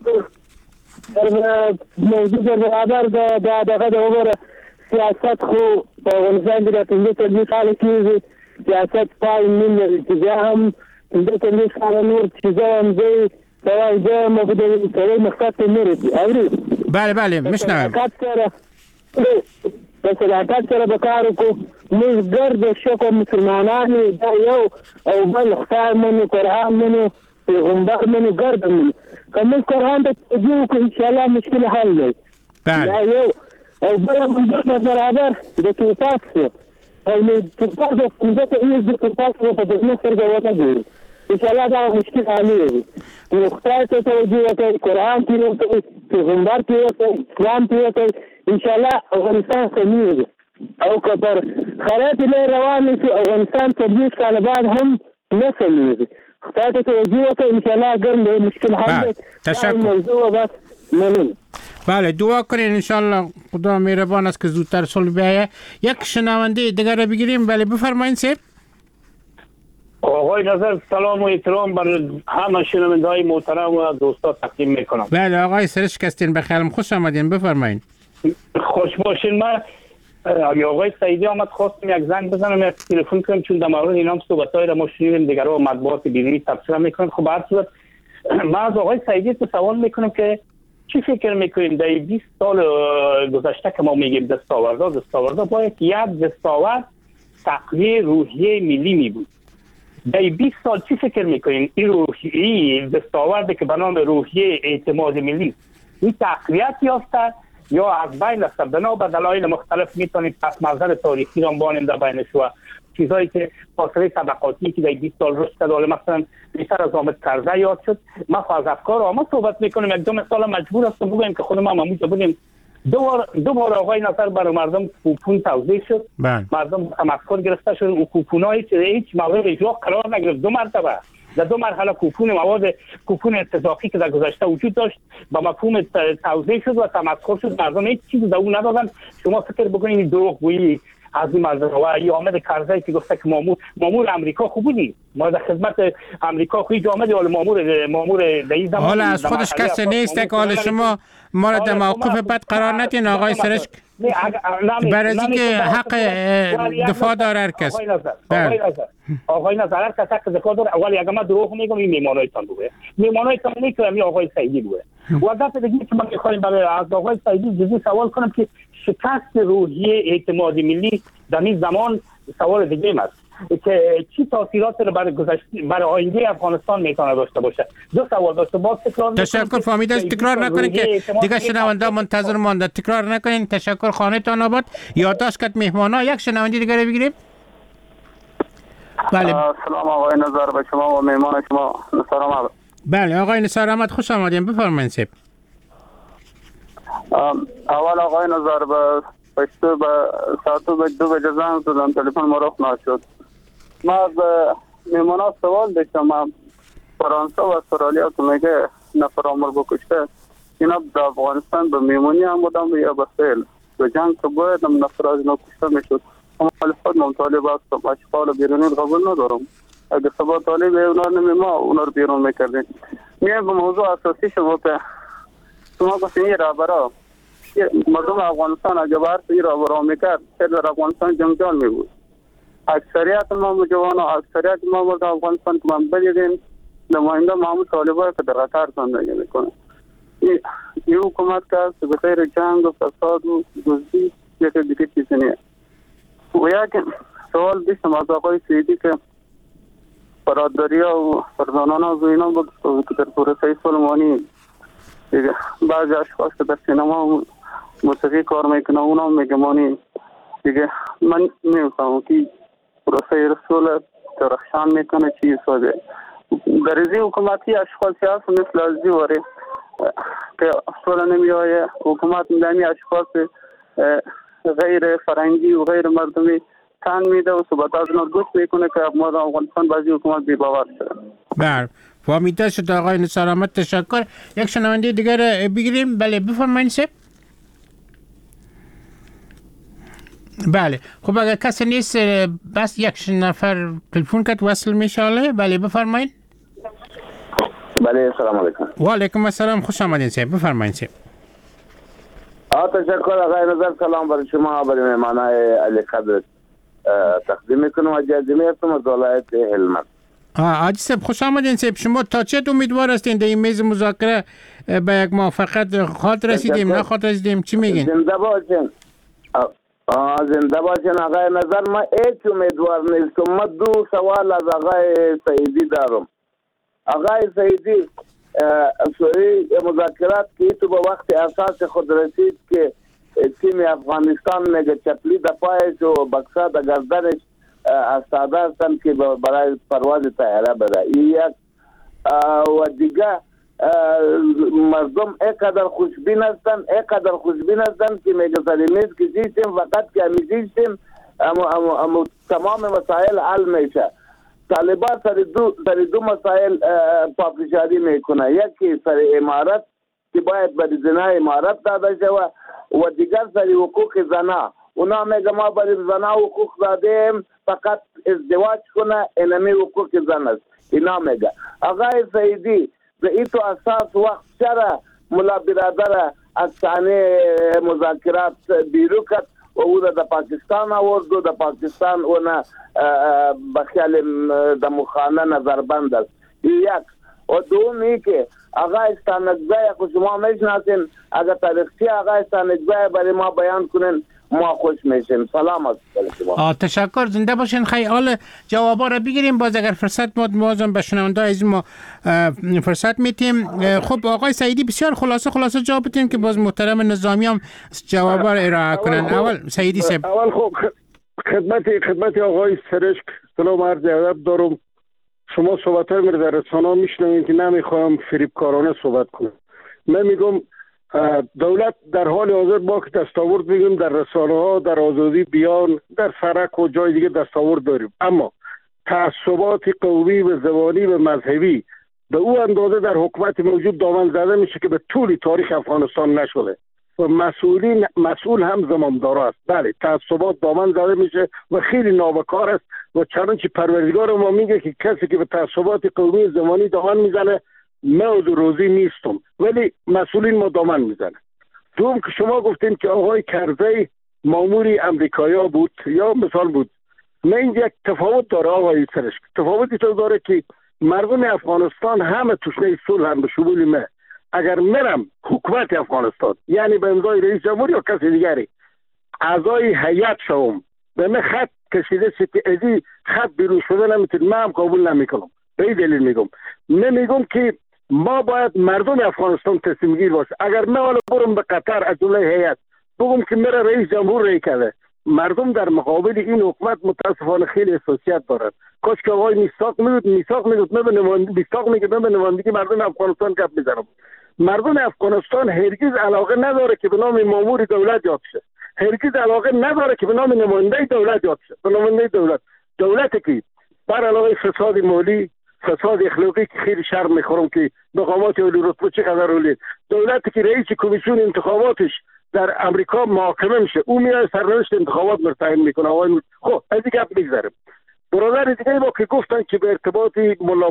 موضوع برابر د اوره سیاست خو په افغانستان کې د پنځه کال کې سیاست پای نه اتجاه د کلی قانون چیزام زی توجه مبدل سره مختص نمیری. بله میشنوم. د د صداقت سره به کار وکړو. موږ ګرد شکو مسلمانان دا یو او بل خدای منو، قرآن منو، پیغمبر منو، ګرد منو. که موږ قرآن ته توجه وکړو انشاءالله مشکل حل دی. دا یو او بل موږ برابر د توپاک شو او توپاک د ځمکه ایز د توپاک په دغه سترګه ونه ګورو. انشاءالله دا مشکل حلېږي. نو خدای ته توجه وکړئ، قرآن پرې وکړئ، پیغمبر پرې وکړئ، اسلام پرې وکړئ، انشاءالله افغانستان سمیږي. او که پر خراب لار روان شي افغانستان 40 کاله بعد هم نه سمیږي. خدای ته توجه وکړئ انشاءالله ګرد مشکل حل دی. تشکر. موضوع بس ممنون. بله دعا کنین انشالله خدا مهربان است که زودتر صلح بیاید. یک شنونده دیگر رو بگیریم. بله بفرمایید سیب. آقای نظر سلام و احترام بر همه شنونده‌های محترم و دوستا تقدیم میکنم. بله آقای سرشک هستین، بخیرم، خوش آمدین، بفرمایید. خوش باشین. من آقای سعیدی آمد خواستم یک زنگ بزنم، یک تلفن کنم، چون در مورد اینا صحبت‌های را ما شنیدیم، دیگرها مطبوعات بیرونی تبصره میکنن. خب هر صورت من از آقای سعیدی تو سوال میکنم که چی فکر میکنیم در 20 سال گذشته که ما میگیم دستاوردها باید یک دستاورد تقویه روحیه ملی می بود. در 20 سال چی فکر میکنیم این دستاوردی که به نام روحیه اعتماد ملی این تقویت یافته یا از بین رفته؟ بنا به دلایل مختلف میتونیم پس منظر تاریخی را بانیم در بینش و چیزایی که فاصله طبقاتی که در 20 سال رشد کرده، مثلا بیشتر از حامد کرزی یاد شد. ما از افکار آما صحبت میکنیم. یک دو مثال مجبور هستم بگویم که خود ما همونجا بودیم. دو بار آقای نصر برای مردم کوپون توزیع شد. مردم تمسخر گرفته شد و کوپونایی که هیچ مورد اجرا قرار نگرفت. 2 مرتبه در 2 مرحله کوپون اتفاقی که در گذشته وجود داشت با مفهوم توزیع شد و تمسخر شد. مردم هیچ چیزی در اون ندادن. شما فکر بکنید دروغگویی از این منظره و یا حامد کرزی که گفته که مامور امریکا خوب بودی، ما در خدمت امریکا خوی آمدی، حالا مامور در این زمان حالا از خودش کسی نیست که حالا شما ما را در موقف بد قرار ندین آقای سرشک، برای اینکه حق دفاع داره هر کس. آقای نظر هر کس حق دفاع داره. اول اگه من دروغ میگم این میمانایتان بوده، میمانایتان میکنم این آقای سعیدی بوده. و دفعه دیگه که من میخوایم برای از آقای سعیدی جدی سوال کنم که شکست روحیه اعتماد ملی در این زمان سوال دیگه است که چی تاثیرات رو برای آینده افغانستان میتونه داشته باشه. 2 سوال داشته باز تکرار. تشکر. فهمیدش تکرار نکنین که دیگه شنونده منتظر مانده. تکرار نکنین. تشکر. خانه تان آباد. یادداشت کرد مهمانا. یک شنونده دیگه رو بگیریم. بله. سلام آقای نظر به شما و مهمان شما نصار احمد. بله آقای نصار احمد خوش آمدین، بفرمایید سیب. اول آقای نظر به پشتو به ساعتو به 2 بجه زنگ زدم، تلفن مرخ نشد. ما از میمونا سوال داشتم. فرانسه و استرالیا که میگه نفر عمر بکشته، اینا در افغانستان به میمونی هم بودم یا به فعل به جنگ که باید هم نفر از اینا کشته میشد. اما خود مطالبه هستم اشغال بیرونی قبول ندارم. اگه سبا طالب اونا نمیما اونا رو بیرون میکردیم. میگه به موضوع اساسی شما که شما گفتین این رهبرا مردم افغانستان اگه برس این رهبرا میکرد چه در افغانستان جنجال میبود. اکثریت ما جوان و اکثریت ما مرد افغانستان که من بدیدیم نماینده محمود طالبای که در قطر زندگی میکنه. این حکومت که است به غیر جنگ و فساد و دزدی یک دیگه چیزی نیست. و یک سوال داشتم از آقای سعیدی که برادریا و فرزانان از اینا بود که در پروسه سلیمانی دیگه بعضی اشخاص که در سینما و موسیقی کار میکنه اونا میگمانی دیگه من نمیفهمم که پروسه رسول درخشان میکنه چی ساده. در ازی حکومتی اشخاصی هست مثل ازی واره که اصلا نمیآیه حکومت میدنی اشخاص غیر فرنگی و غیر مردمی تن میده و صحبت از اونا گوش میکنه که ما در افغانستان بعضی حکومت بی باور شده. بله فهمیده شد آقای نصار احمد. تشکر. یک شنونده دیگر بگیریم. بله بفرمایید سب. بله خب اگر کسی نیست بس یک نفر تلفن کرد وصل میشه. بله بفرمایید. بله سلام علیکم. و علیکم السلام. خوش آمدین سب. بفرمایید سب. تشکر آقای نظر. سلام برای شما برای مهمانای علی قدر تقدیم میکنم. اجازه میفتم از ولایت هلمند. حاجی صاحب خوش آمدین صاحب. شما تا چه امیدوار هستین در این میز مذاکره به یک موافقت؟ خاطر رسیدیم نه خاطر رسیدیم؟ چی میگین؟ زنده باشین. زنده باشین آقای نظر. ما هیچ امیدوار نیستم. ما دو سوال از آقای سعیدی دارم. آقای سعیدی، سوری مذاکرات که تو به وقت اساس خود رسید که تیم افغانستان میگه چپلی در پایش و بکسا در گردنش استاده هستن که برای پرواز طیاره بره. یک و دیگه مردم اینقدر خوشبین هستن که میگه سر میز کشیدیم فقط که میشیم تمام مسائل حل میشه. طالبان سر دو مسائل پافشاری میکنه. یکی سر امارت که باید به زنای امارت داده شوه و دیگر سر حقوق زنا. اونا میگه ما برای زنا حقوق دادیم فقط ازدواج کنه اینمی حقوق زن است. اینا میگه. آقای سعیدی به ایتو اساس وقت چرا ملا برادر از صحنه مذاکرات بیرون کرد و او در پاکستان آورد و در پاکستان اونا بخیال در مخانه نظربند است. یک و دومی که آقای استانکزای که شما میشناسین اگر تاریخچه آقای استانکزای برای ما بیان کنین ما خوش میشیم. سلام از شما. تشکر، زنده باشین. خیلی حال جوابا رو بگیریم. باز اگر فرصت بازم به شنونده از ما فرصت میتیم. خب آقای سعیدی بسیار خلاصه جواب بدین که باز محترم نظامی هم جوابا رو ارائه کنن. اول سعیدی صاحب. اول خب خدمت آقای سرشک سلام عرض ادب دارم. شما صحبت‌های من در رسانه‌ها میشنوید که نمیخوام فریبکارانه صحبت کنم. من میگم دولت در حال حاضر با که دستاورد میگیم در رسانه‌ها، در آزادی بیان، در سرک و جای دیگه دستاورد داریم، اما تعصبات قومی و زبانی و مذهبی به او اندازه در حکومت موجود دامن زده میشه که به طول تاریخ افغانستان نشده و مسئول هم زمامدار است. بله، تعصبات دامن زده میشه و خیلی نابکار است و چنانچه پروردگار ما میگه که کسی که به تعصبات قومی زمانی دامن میزنه موعود روزی نیستم، ولی مسئولین ما دامن میزنه. دوم که شما گفتین که آقای کرزی ماموری امریکایی بود یا مثال بود، نه این یک تفاوت داره آقای سرش. تفاوتی تو داره که مردم افغانستان همه تشنه صلح هم به شمول من. اگر منم حکومت افغانستان یعنی به امضای رئیس جمهور یا کسی دیگری اعضای هیئت شوم به من خط کشیده شد که ازی خط بیرون شده نمیتونم، من هم قبول نمیکنم. به این دلیل میگم نمیگم که ما باید مردم افغانستان تصمیم گیر باشه. اگر من حالا برم به قطر از جمله هیئت بگم که میره رئیس جمهور رای کرده، مردم در مقابل این حکومت متاسفانه خیلی حساسیت دارند. کاش که آقای میثاق میگفت من به نمایندگی مردم افغانستان گپ میزنم. مردم افغانستان هرگز علاقه نداره که به نام مامور دولت یاد شه، هرگز علاقه نداره که به نام نماینده دولت یاد شه. به نماینده دولتی که بر علاوه فساد مالی، فساد اخلاقی که خیلی شرم میخورم که مقامات عالی رتبه چقدر رولید، دولتی که رئیس کمیسیون انتخاباتش در امریکا محاکمه میشه، او میاد سرنوشت انتخابات تعیین میکنه. خب از این گپ میگذریم. برادر دیگه با که گفتن که به ارتباط ملا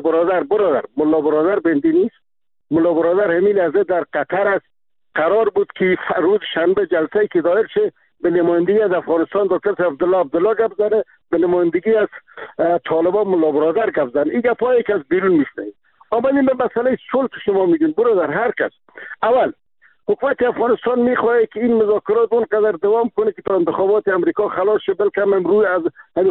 برادر بندی نیست. ملا برادر همین لحظه در قطر است. قرار بود که روز شنبه جلسه که دایر شه به نمایندگی از افغانستان دکتر عبدالله گپ زنه، به نمایندگی از طالبان ملا برادر گپ زنه. این گپایی که از بیرون میشنه. اما این به مسئله صلح خشما میگین برادر، هر کس اول حکومت افغانستان میخواد که این مذاکرات اونقدر دوام کنه که تا انتخابات امریکا خلاص شه، بلکه هم روی از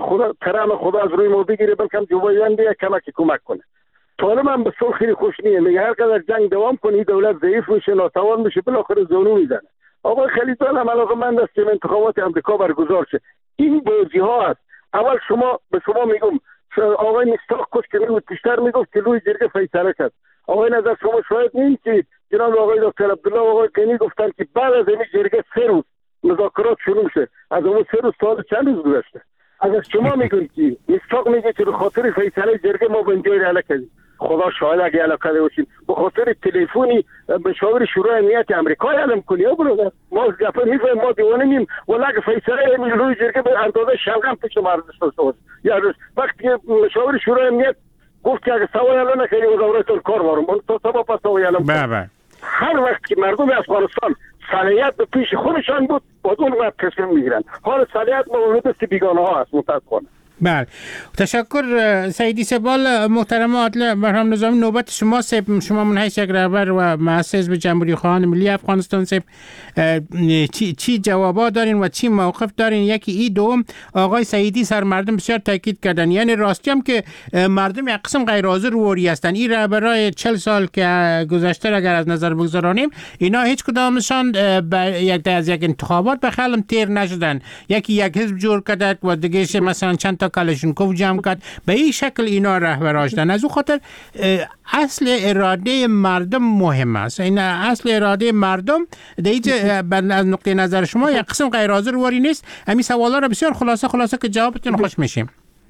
خدا از روی ما بگیره، بلکه هم جو بایدن بیاد کمک کنه. طالب هم به صلح خیلی خوش نیست، میگه هر قدر جنگ دوام کنه این دولت ضعیف میشه، ناتوان میشه، بالاخره زانو میزنه. آقای خلیفزاده هم علاقه‌مند است که انتخابات امریکا برگزار شه. این بازی ها است. اول به شما میگم آقای میثاق کش که میگفت بیشتر میگفت که روی جرگه فیصله کرد. آقای نظر شما شاید نیست که جناب آقای دکتر عبدالله و آقای کنی گفتن که بعد از این جرگه 3 روز مذاکرات شروع شه. از اون 3 روز تا چند روز گذشته. اگر شما میگید که میثاق میگه که به خاطر فیصله جرگه ما به اینجا علاقه کردیم، خدا شاهد اگه علاقه داشتیم به خاطر تلفنی مشاور شورای امنیت آمریکا علم کنی برادر، ما گپ نمی‌فهمیم، ما دیوانه نیم. ولی فیصله روی جرگه به اندازه شلغم پیش مردم شد. یا وقتی مشاور شورای امنیت گفت که اگه سوای اعلام نکنی وزارت کار وارم تو سبب پس سوای اعلام. هر وقت که مردم افغانستان صلاحیت به پیش خودشان بود با اون وقت تصمیم میگیرن. حال صلاحیت موجود است بیگانه ها است متاسفانه. بله تشکر سیدی سبال. محترم عادل بهرام نظامی، نوبت شما سب. شما من حیث یک رهبر و مؤسس به جمهوری خواهان ملی افغانستان سب چی جوابات دارین و چی موقف دارین؟ یکی ای دوم آقای سیدی سر مردم بسیار تاکید کردن، یعنی راستی هم که مردم یک قسم غیر حاضر وری هستن. این رهبرای 40 سال که گذشته اگر از نظر بگذارانیم اینا هیچ کدامشان از یک انتخابات به خلم تیر نشدن. یکی یک حزب جور کرد و دیگه مثلا چند تا کالاشینکوف جمع کرد، به این شکل اینا رهبرا شدن. از اون خاطر اصل اراده مردم مهم است. این اصل اراده مردم از نقطه نظر شما یک قسم غیر حاضر وری نیست. همین سوالا را بسیار خلاصه که جوابتون خوش میشیم.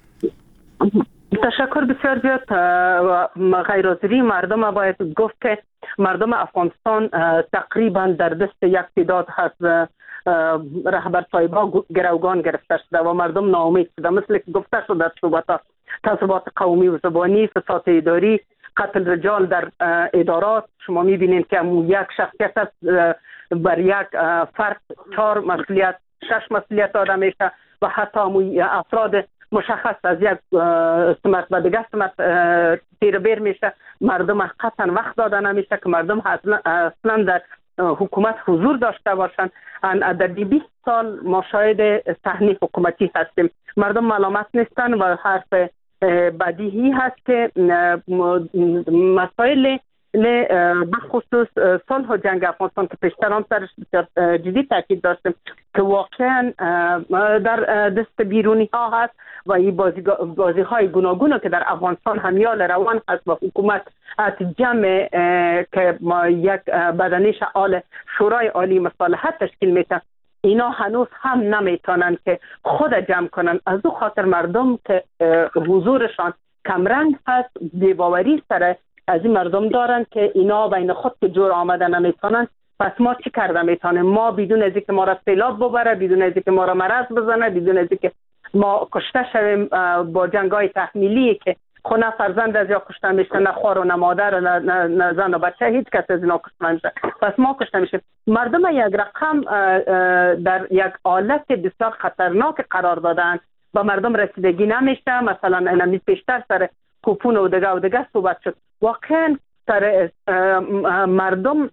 تشکر بسیار زیاد. غیر حاضری مردم باید گفت که مردم افغانستان تقریبا در دست یک تعداد هست رهبر صاحبا گروگان گرفته شده و مردم ناامید شده. مثل که گفته شده در صحبت‌ها، تعصبات قومی و زبانی، فساد اداری، قتل رجال در ادارات. شما می‌بینید که یک شخصیت است بر یک فرد 4 مسئولیت 6 مسئولیت داده میشه و حتی افراد مشخص از یک سمت و دیگه سمت تیربیر میشه. مردم حقیقتا وقت داده نمیشه که مردم اصلا در حکومت حضور داشته باشند. در 20 سال ما شاهد صحنه حکومتی هستیم. مردم ملامت نیستن و حرف بدیهی هست که مسائل بخصوص صلح و جنگ افغانستان که پیشتر هم سرش جدی تاکید داشتیم که واقعا در دست بیرونی ها هست و این بازی های گوناگون که در افغانستان همیال روان هست و حکومت جمع که یک بدنه فعال شورای عالی مصالحت تشکیل میده، اینا هنوز هم نمیتونن که خود جمع کنن. از او خاطر مردم که حضورشان کمرنگ هست، بی‌باوری سره از این مردم دارن که اینا بین خود که جور آمده نمیتونن. پس ما چی کرده میتونیم؟ ما بدون از اینکه ما را سیلاب ببره، بدون از اینکه ما را مرض بزنه، بدون از اینکه ما کشته شویم با جنگای تحمیلی که خونه فرزند از یا کشته میشه، نه خوار و نه مادر نه زن و بچه، هیچ کس از اینا کشته نمیشه. پس ما کشته میشیم. مردم یک رقم در یک حالت بسیار خطرناک قرار دادن و مردم رسیدگی نمیشه. مثلا اینمی پیشتر سر کوپون و دیگه صحبت شد. واقعا سر مردم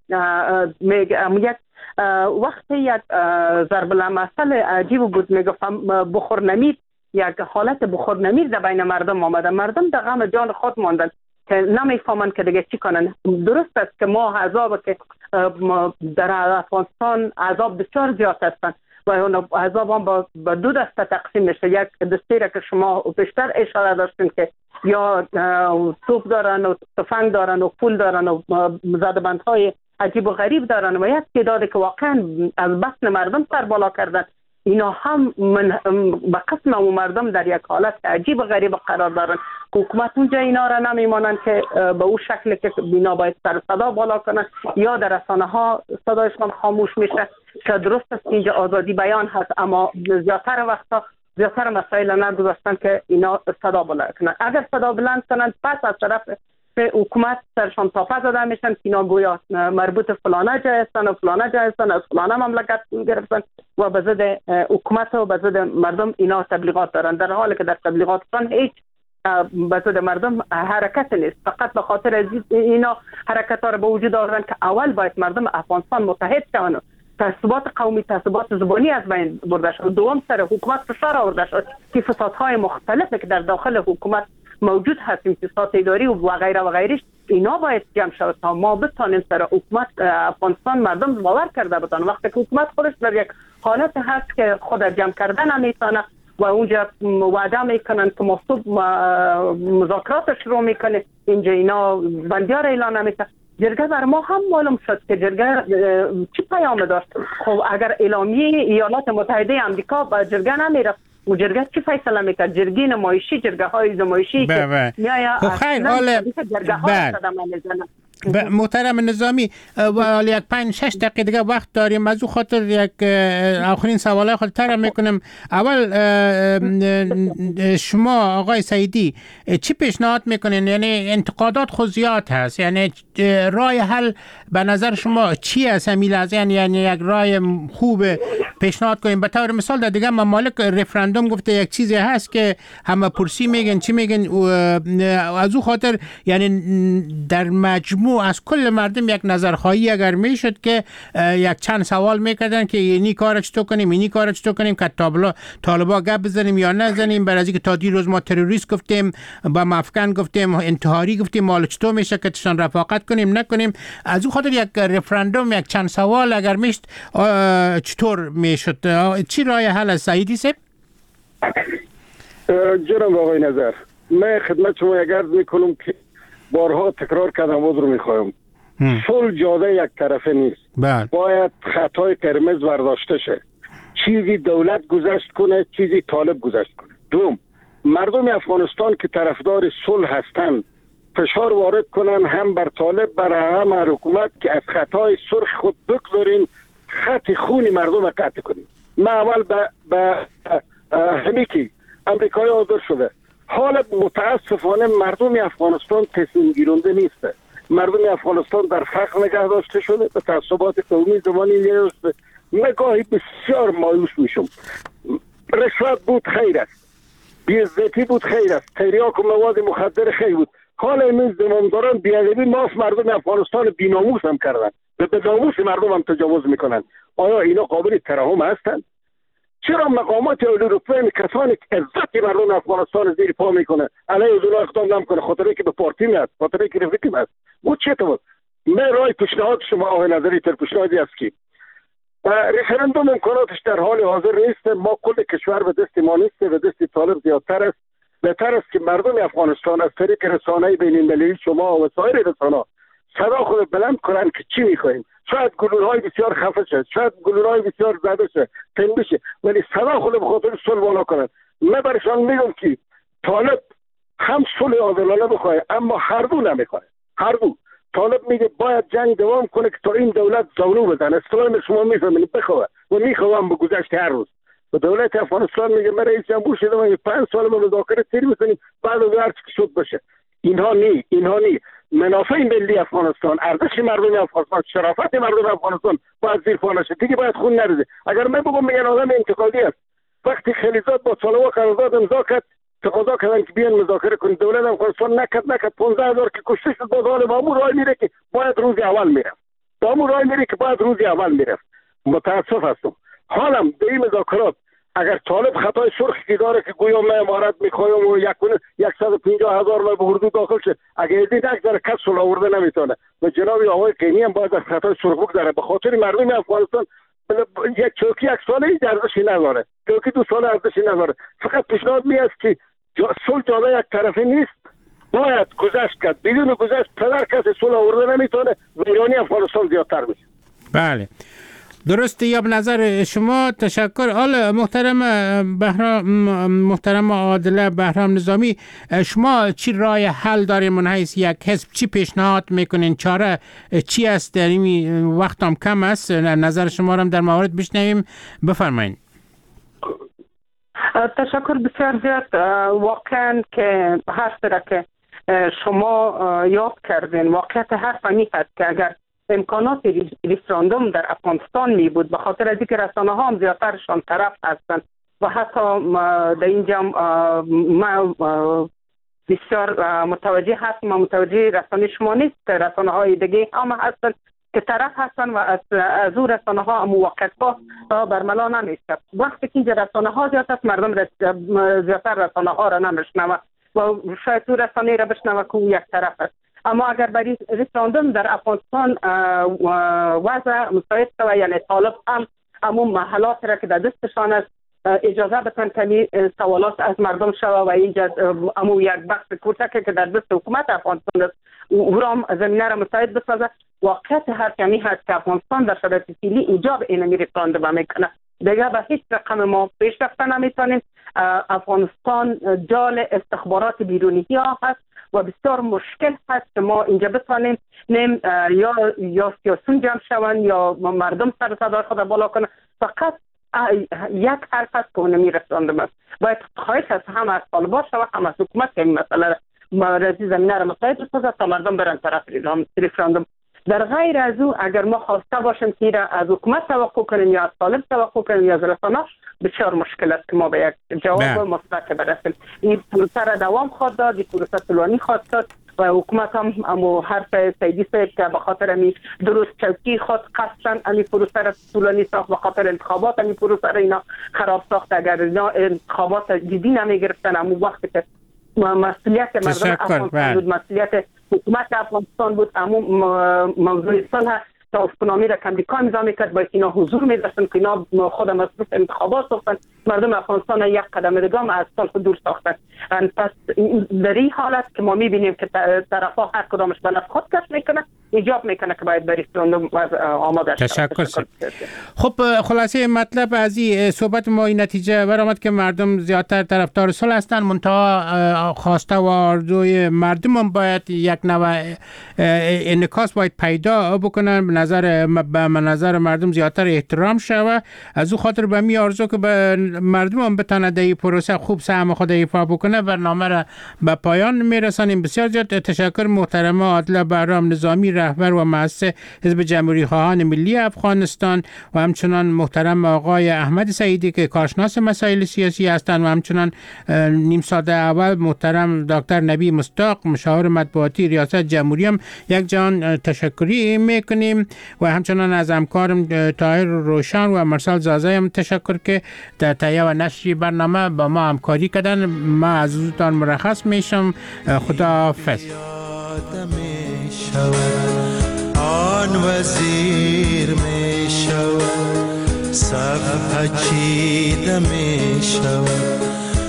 یک وقتی یک ضرب المثل عجیب بود، میگفتم بخور نمیر، یک حالت بخور نمیر در بین مردم آمده. مردم در غم جان خود ماندن که نمیفهمن که دیگه چی کنن. درست است که ما عذاب که در افغانستان عذاب بسیار زیاد هستن و اون عذاب هم با دو دسته تقسیم میشه. یک دسته را که شما بیشتر اشاره داشتین که یا توپ دارن و تفنگ دارن و پول دارن و زدبندهای عجیب و غریب دارن و یک تعدادی که واقعا از بطن مردم سر بالا کردن. اینا هم به قسم و مردم در یک حالت عجیب و غریب قرار دارن. حکومت اونجا اینا را نمیمانند که به اون شکل که اینا باید سر صدا بالا کنن یا در رسانه ها صدایشان خاموش میشه. که درست است اینجا آزادی بیان هست، اما زیادتر وقتا زیادتر مسائل نگذاشتن که اینا صدا بلند کنن. اگر صدا بلند کنن پس از طرف حکومت سرشان تافه زده میشن که اینا گویا مربوط فلانه جای هستن و فلانه جای هستن، از فلانه مملکت گرفتن و به ضد حکومت و به ضد مردم اینا تبلیغات دارن، در حالی که در تبلیغاتشان هیچ به ضد مردم حرکت نیست. فقط به خاطر از اینا حرکت ها رو به وجود آوردن که اول باید مردم افغانستان متحد شون، تعصبات قومی، تعصبات زبانی از بین برده شد. دوم سر حکومت فشار آورده شد که فسادهای مختلفی که در داخل حکومت موجود هستیم، فساد اداری و غیره و غیرش، اینا باید جمع شود تا ما بتانیم سر حکومت افغانستان مردم باور کرده بتانه. وقتی که حکومت خودش در یک حالت هست که خود جمع کرده نمیتونه و اونجا وعده میکنن که مصوب مذاکرات شروع میکنه، اینجا اینا بندیار اعلان نمیکنه. جرگه بر ما هم معلوم شد که جرگه چی پیام داشت. خب اگر اعلامیه ایالات متحده آمریکا با جرگه نمیرفت و جرگه چی فیصله میکرد؟ جرگه نمایشی، جرگه های نمایشی که میایا خیر حالا جرگه های صدمه میزنن. محترم نظامی و یک 5-6 دقیقه دیگه وقت داریم، از او خاطر یک آخرین سوال خود طرح میکنم. اول شما آقای سعیدی چی پیشنهاد میکنین؟ یعنی انتقادات خود زیاد هست، یعنی راه حل به نظر شما چی است همین لحظه؟ یعنی یک راه خوب پیشنهاد کنیم. به طور مثال در دیگه ممالک رفراندوم گفته یک چیزی هست که همه پرسی میگن چی میگن، از او خاطر یعنی در مجموع از کل مردم یک نظرخواهی اگر میشد که یک چند سوال میکردن که اینی کار چطور کنیم، اینی کار چطور کنیم، که طالبا گپ بزنیم یا نزنیم، برای اینکه تا دیروز ما تروریست گفتیم، با مافکن گفتیم، انتحاری گفتیم، مال چطور میشه که تشان رفاقت کنیم نکنیم. از اون خاطر یک رفراندوم یک چند سوال اگر میشد چطور میشد؟ چی راه حل است سعیدی صاحب؟ جناب آقای نظر، من خدمت شما یک عرض میکنم که بارها تکرار کردم و رو میخوایم، صلح جاده یک طرفه نیست. باید خطای قرمز برداشته شه، چیزی دولت گذشت کنه، چیزی طالب گذشت کنه. دوم، مردم افغانستان که طرفدار صلح هستند فشار وارد کنن هم بر طالب بر هم حکومت که از خطای سرخ خود بگذارین، خط خونی مردم را قطع کنیم. من اول به همی که امریکایی حاضر شده، حال متاسفانه مردم افغانستان تصمیم گیرنده نیست. مردم افغانستان در فقر نگه داشته شده، به تعصبات قومی زبانی نیسته. نگاهی بسیار مایوس میشم. رشوت بود خیر است، بی‌عزتی بود خیر است، تریاک و مواد مخدر خیر بود. حال این زمامداران بی‌ادبی ماف مردم افغانستان بی‌ناموس هم کردن، به ناموس مردم هم تجاوز میکنن. آیا اینا قابل ترحم هستند؟ چرا مقامات اروپایی کسانی که عزت مردم افغانستان زیر پا میکنه علیه از اونها اقدام نمیکنه؟ خاطر که به پارتی میاد، خاطر که رفیقی میاد. بود چطور؟ من رای پیشنهاد شما آقای نظری تر پیشنهادی است که رفراندوم امکاناتش در حال حاضر نیست. ما کل کشور به دست ما نیست، به دست طالب زیادتر است. بهتر است که مردم افغانستان از طریق رسانه‌ای بین‌المللی شما و سایر رسانه‌ها صدا خود بلند کنن که چی میخوایم. شاید گلوله‌های بسیار خفه شد، شاید گلوله‌های بسیار زده شد، تن بشه، ولی صدا خود به خاطر صلح بالا کنن. من برشان میگم که طالب هم صلح عادلانه بخواه، اما هر دو نمیخواه. هر دو. طالب میگه باید جنگ دوام کنه که تا این دولت زانو بزنه. اسلام شما میفهمید بخواه و میخوام به گذشت هر روز. و دولت افغانستان میگه من رئیس جمهور شدم و 5 سال ما مذاکره سری بکنیم بعد از هر چی شد باشه. اینها نی منافع ملی افغانستان، ارزش مردم افغانستان، شرافت مردم افغانستان باید زیر پا نشه. دیگه باید خون نریزه. اگر من بگم میگن آدم انتقادی است، وقتی خلیزات با طالبا قرارداد امضا کرد تقاضا کردن که بیان مذاکره کنیم، دولت افغانستان نکرد. 15000 که کشته شد باز حال با راه میره که باید روز اول میرفت. متاسف هستم. حالم به این مذاکرات اگر طالب خطای سرخی داره که گویا من امارت میخوایم و 150,000 ما به اردو داخل شد، اگر ایدی نگذاره کس صلح آورده نمیتونه. و جناب آقای قینی هم باید از خطای سرخ بگذاره. به خاطر مردم افغانستان یک چوکی 1 ساله ارزشی نداره، چوکی 2 ساله ارزشی نداره. فقط پیشنهاد میاد که صلح جاده یک طرفه نیست، باید گذشت کرد. بدون گذشت پدر کسی صلح آورده نمیتونه، ویرانی افغانستان زیادتر میشه. بله درسته یا به نظر شما؟ تشکر. حالا محترم عادله بهرام نظامی، شما چی راه حل دارین من حیث یک حزب؟ چی پیشنهاد میکنین؟ چاره چی است؟ در این وقت هم کم است، نظر شما را در مورد بشنویم. بفرمایید. تشکر بسیار زیاد. واقعا که هر طرح که شما یاد کردین واقعیت حرف می هست که اگر امکانات رفراندوم در افغانستان می بود، به خاطر از اینکه رسانه ها هم زیادترشان طرف هستند و حتی در اینجا ما بسیار متوجه هستم و متوجه رسانه شما نیست، رسانه های دیگه هم هستند که طرف هستند و از او رسانه ها موقت ها برملا نمیشد. وقتی که اینجا رسانه ها زیاد است، مردم زیادتر رسانه ها را نمیشنوه و شاید تو رسانه را بشنوه که یک طرف است. اما اگر برای رفراندوم در افغانستان وضع مساعد شود، یعنی طالب هم همون محلات را که در دستشان است اجازه بتن کمی سوالات از مردم شود و اینجا همون یک بخش کوچک که در دست حکومت افغانستان است او را زمینه را مساعد بسازه. واقعیت هر کمی هست که افغانستان در شرایط فعلی ایجاب اینمی رفراندوم میکنه. دیگه به هیچ رقم ما پیش رفتن نمیتونیم. افغانستان جال استخبارات بیرونی ها هست و بسیار مشکل هست که ما اینجا بتانیم یا سیاسون جمع شوند یا مردم سر صدای خود بالا کنند. فقط یک حرف هست که اونمی رساندم است. باید خواهش از هم از طالبان شود هم از حکومت که این مسئله رازی زمینه را مساعد بسازد تا مردم برن طرف ریفراندوم. در غیر از او اگر ما خواسته باشیم که از حکومت توقع کنیم یا از طالب توقع کنیم یا از رسانه، بسیار مشکل است که ما به یک جواب مثبت برسیم. این پروسه را دوام خواهد داد، این پروسه طولانی خواهد شد و حکومت هم امو حرف سیدی صاحب که به خاطر امی درست چوکی خود قصدن امی پروسه را طولانی ساخت، به خاطر انتخابات امی پروسه را اینا خراب ساخت. اگر اینا انتخابات جدی نمی گرفتن امو وقتی که مسئولیت مردم افغانستان بود، مسئولیت حکومت افغانستان بود، امو موضوع صلح توافقنامه را که امریکا امضا میکرد باید اینا حضور میداشتن که اینا خود مصروف انتخابات ساختن، مردم افغانستان یک قدم دیگه از صلح دور ساختن. پس در این حالت که ما میبینیم که طرفا هر کدامش به نفع خود کش میکنه، ایجاب میکنه که باید برای رفراندوم آماده شد. تشکر. خب خلاصه مطلب از این صحبت ما این نتیجه برآمد که مردم زیادتر طرفدار صلح هستند، منتها خواسته و آرزوی مردم هم باید یک نوع انعکاس باید پیدا بکنن، به نظر مردم زیادتر احترام شود. از او خاطر به می آرزو که مردم هم بتونه در این پروسه خوب سهم خود ایفا بکنه. برنامه را به پایان میرسانیم. بسیار زیاد تشکر محترمه عادله بهرام نظامی، رهبر و مؤسس حزب جمهوری خواهان ملی افغانستان، و همچنان محترم آقای احمد سعیدی که کارشناس مسائل سیاسی هستند، و همچنان نیم ساعت اول محترم دکتر نبی مصداق مشاور مطبوعاتی ریاست جمهوری هم یک جان تشکری میکنیم، و همچنان از همکارم طاهر روشن و مرسل زازای هم تشکر که در تهیه و نشر برنامه با ما همکاری کردن. ما از حضورتان مرخص میشم. خداحافظ. آن وزیر می شود، صفحه چیده می شود،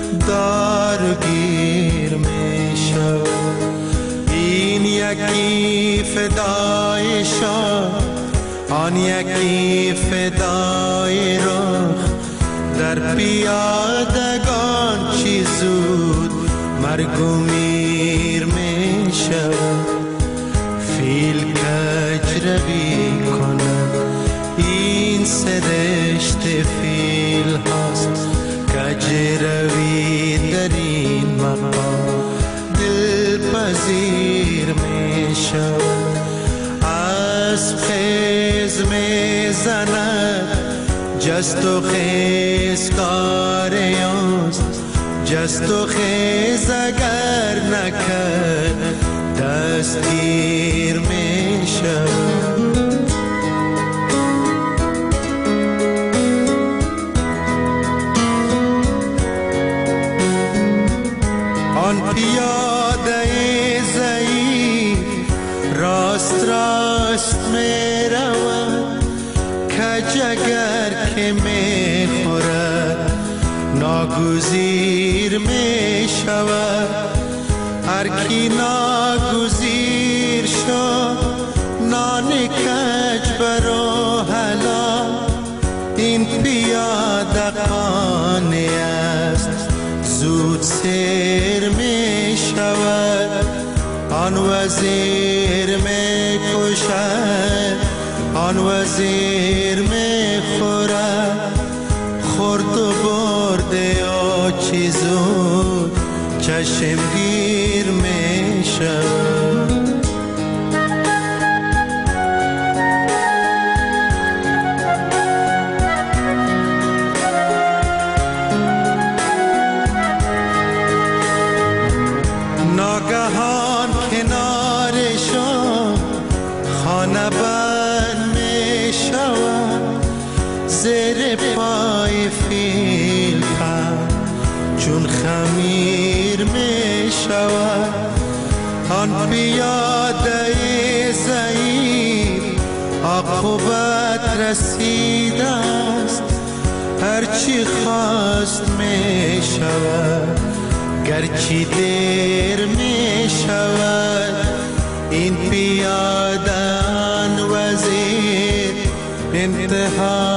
دارگیر می شود. این یکی فدای شاه، آن یکی فدای رخ، در پیادگان چی زود مرگ و میر می شود. فیل کج روی کند، این سرشت فیل هاست. کج روی در این مقام دل پذیر می شود. از خیز می زند، جست و خیز کار یاست. جست و خیز اگر نکرد دستگیر می شود. آن پیاده ضعیف راست راست می رود، کج اگر که می خورد ناگزیر می شود. هر کی ناگزیر شد نان کج برو حلال. این پیاده خانه است زود سیر می شود. آن وزیر می کشد، آن وزیر می خورد. خورد و برده یا چی زود چشمگیر می شود. ناگهان کنارشان خانه بند می شود. زیر پای فیل چون خمیر می شود. آن پیاده ضعیف عاقبت رسیده است. هرچی خواست می شود، گرچی دیر می شود. این پیاده وزیر انتها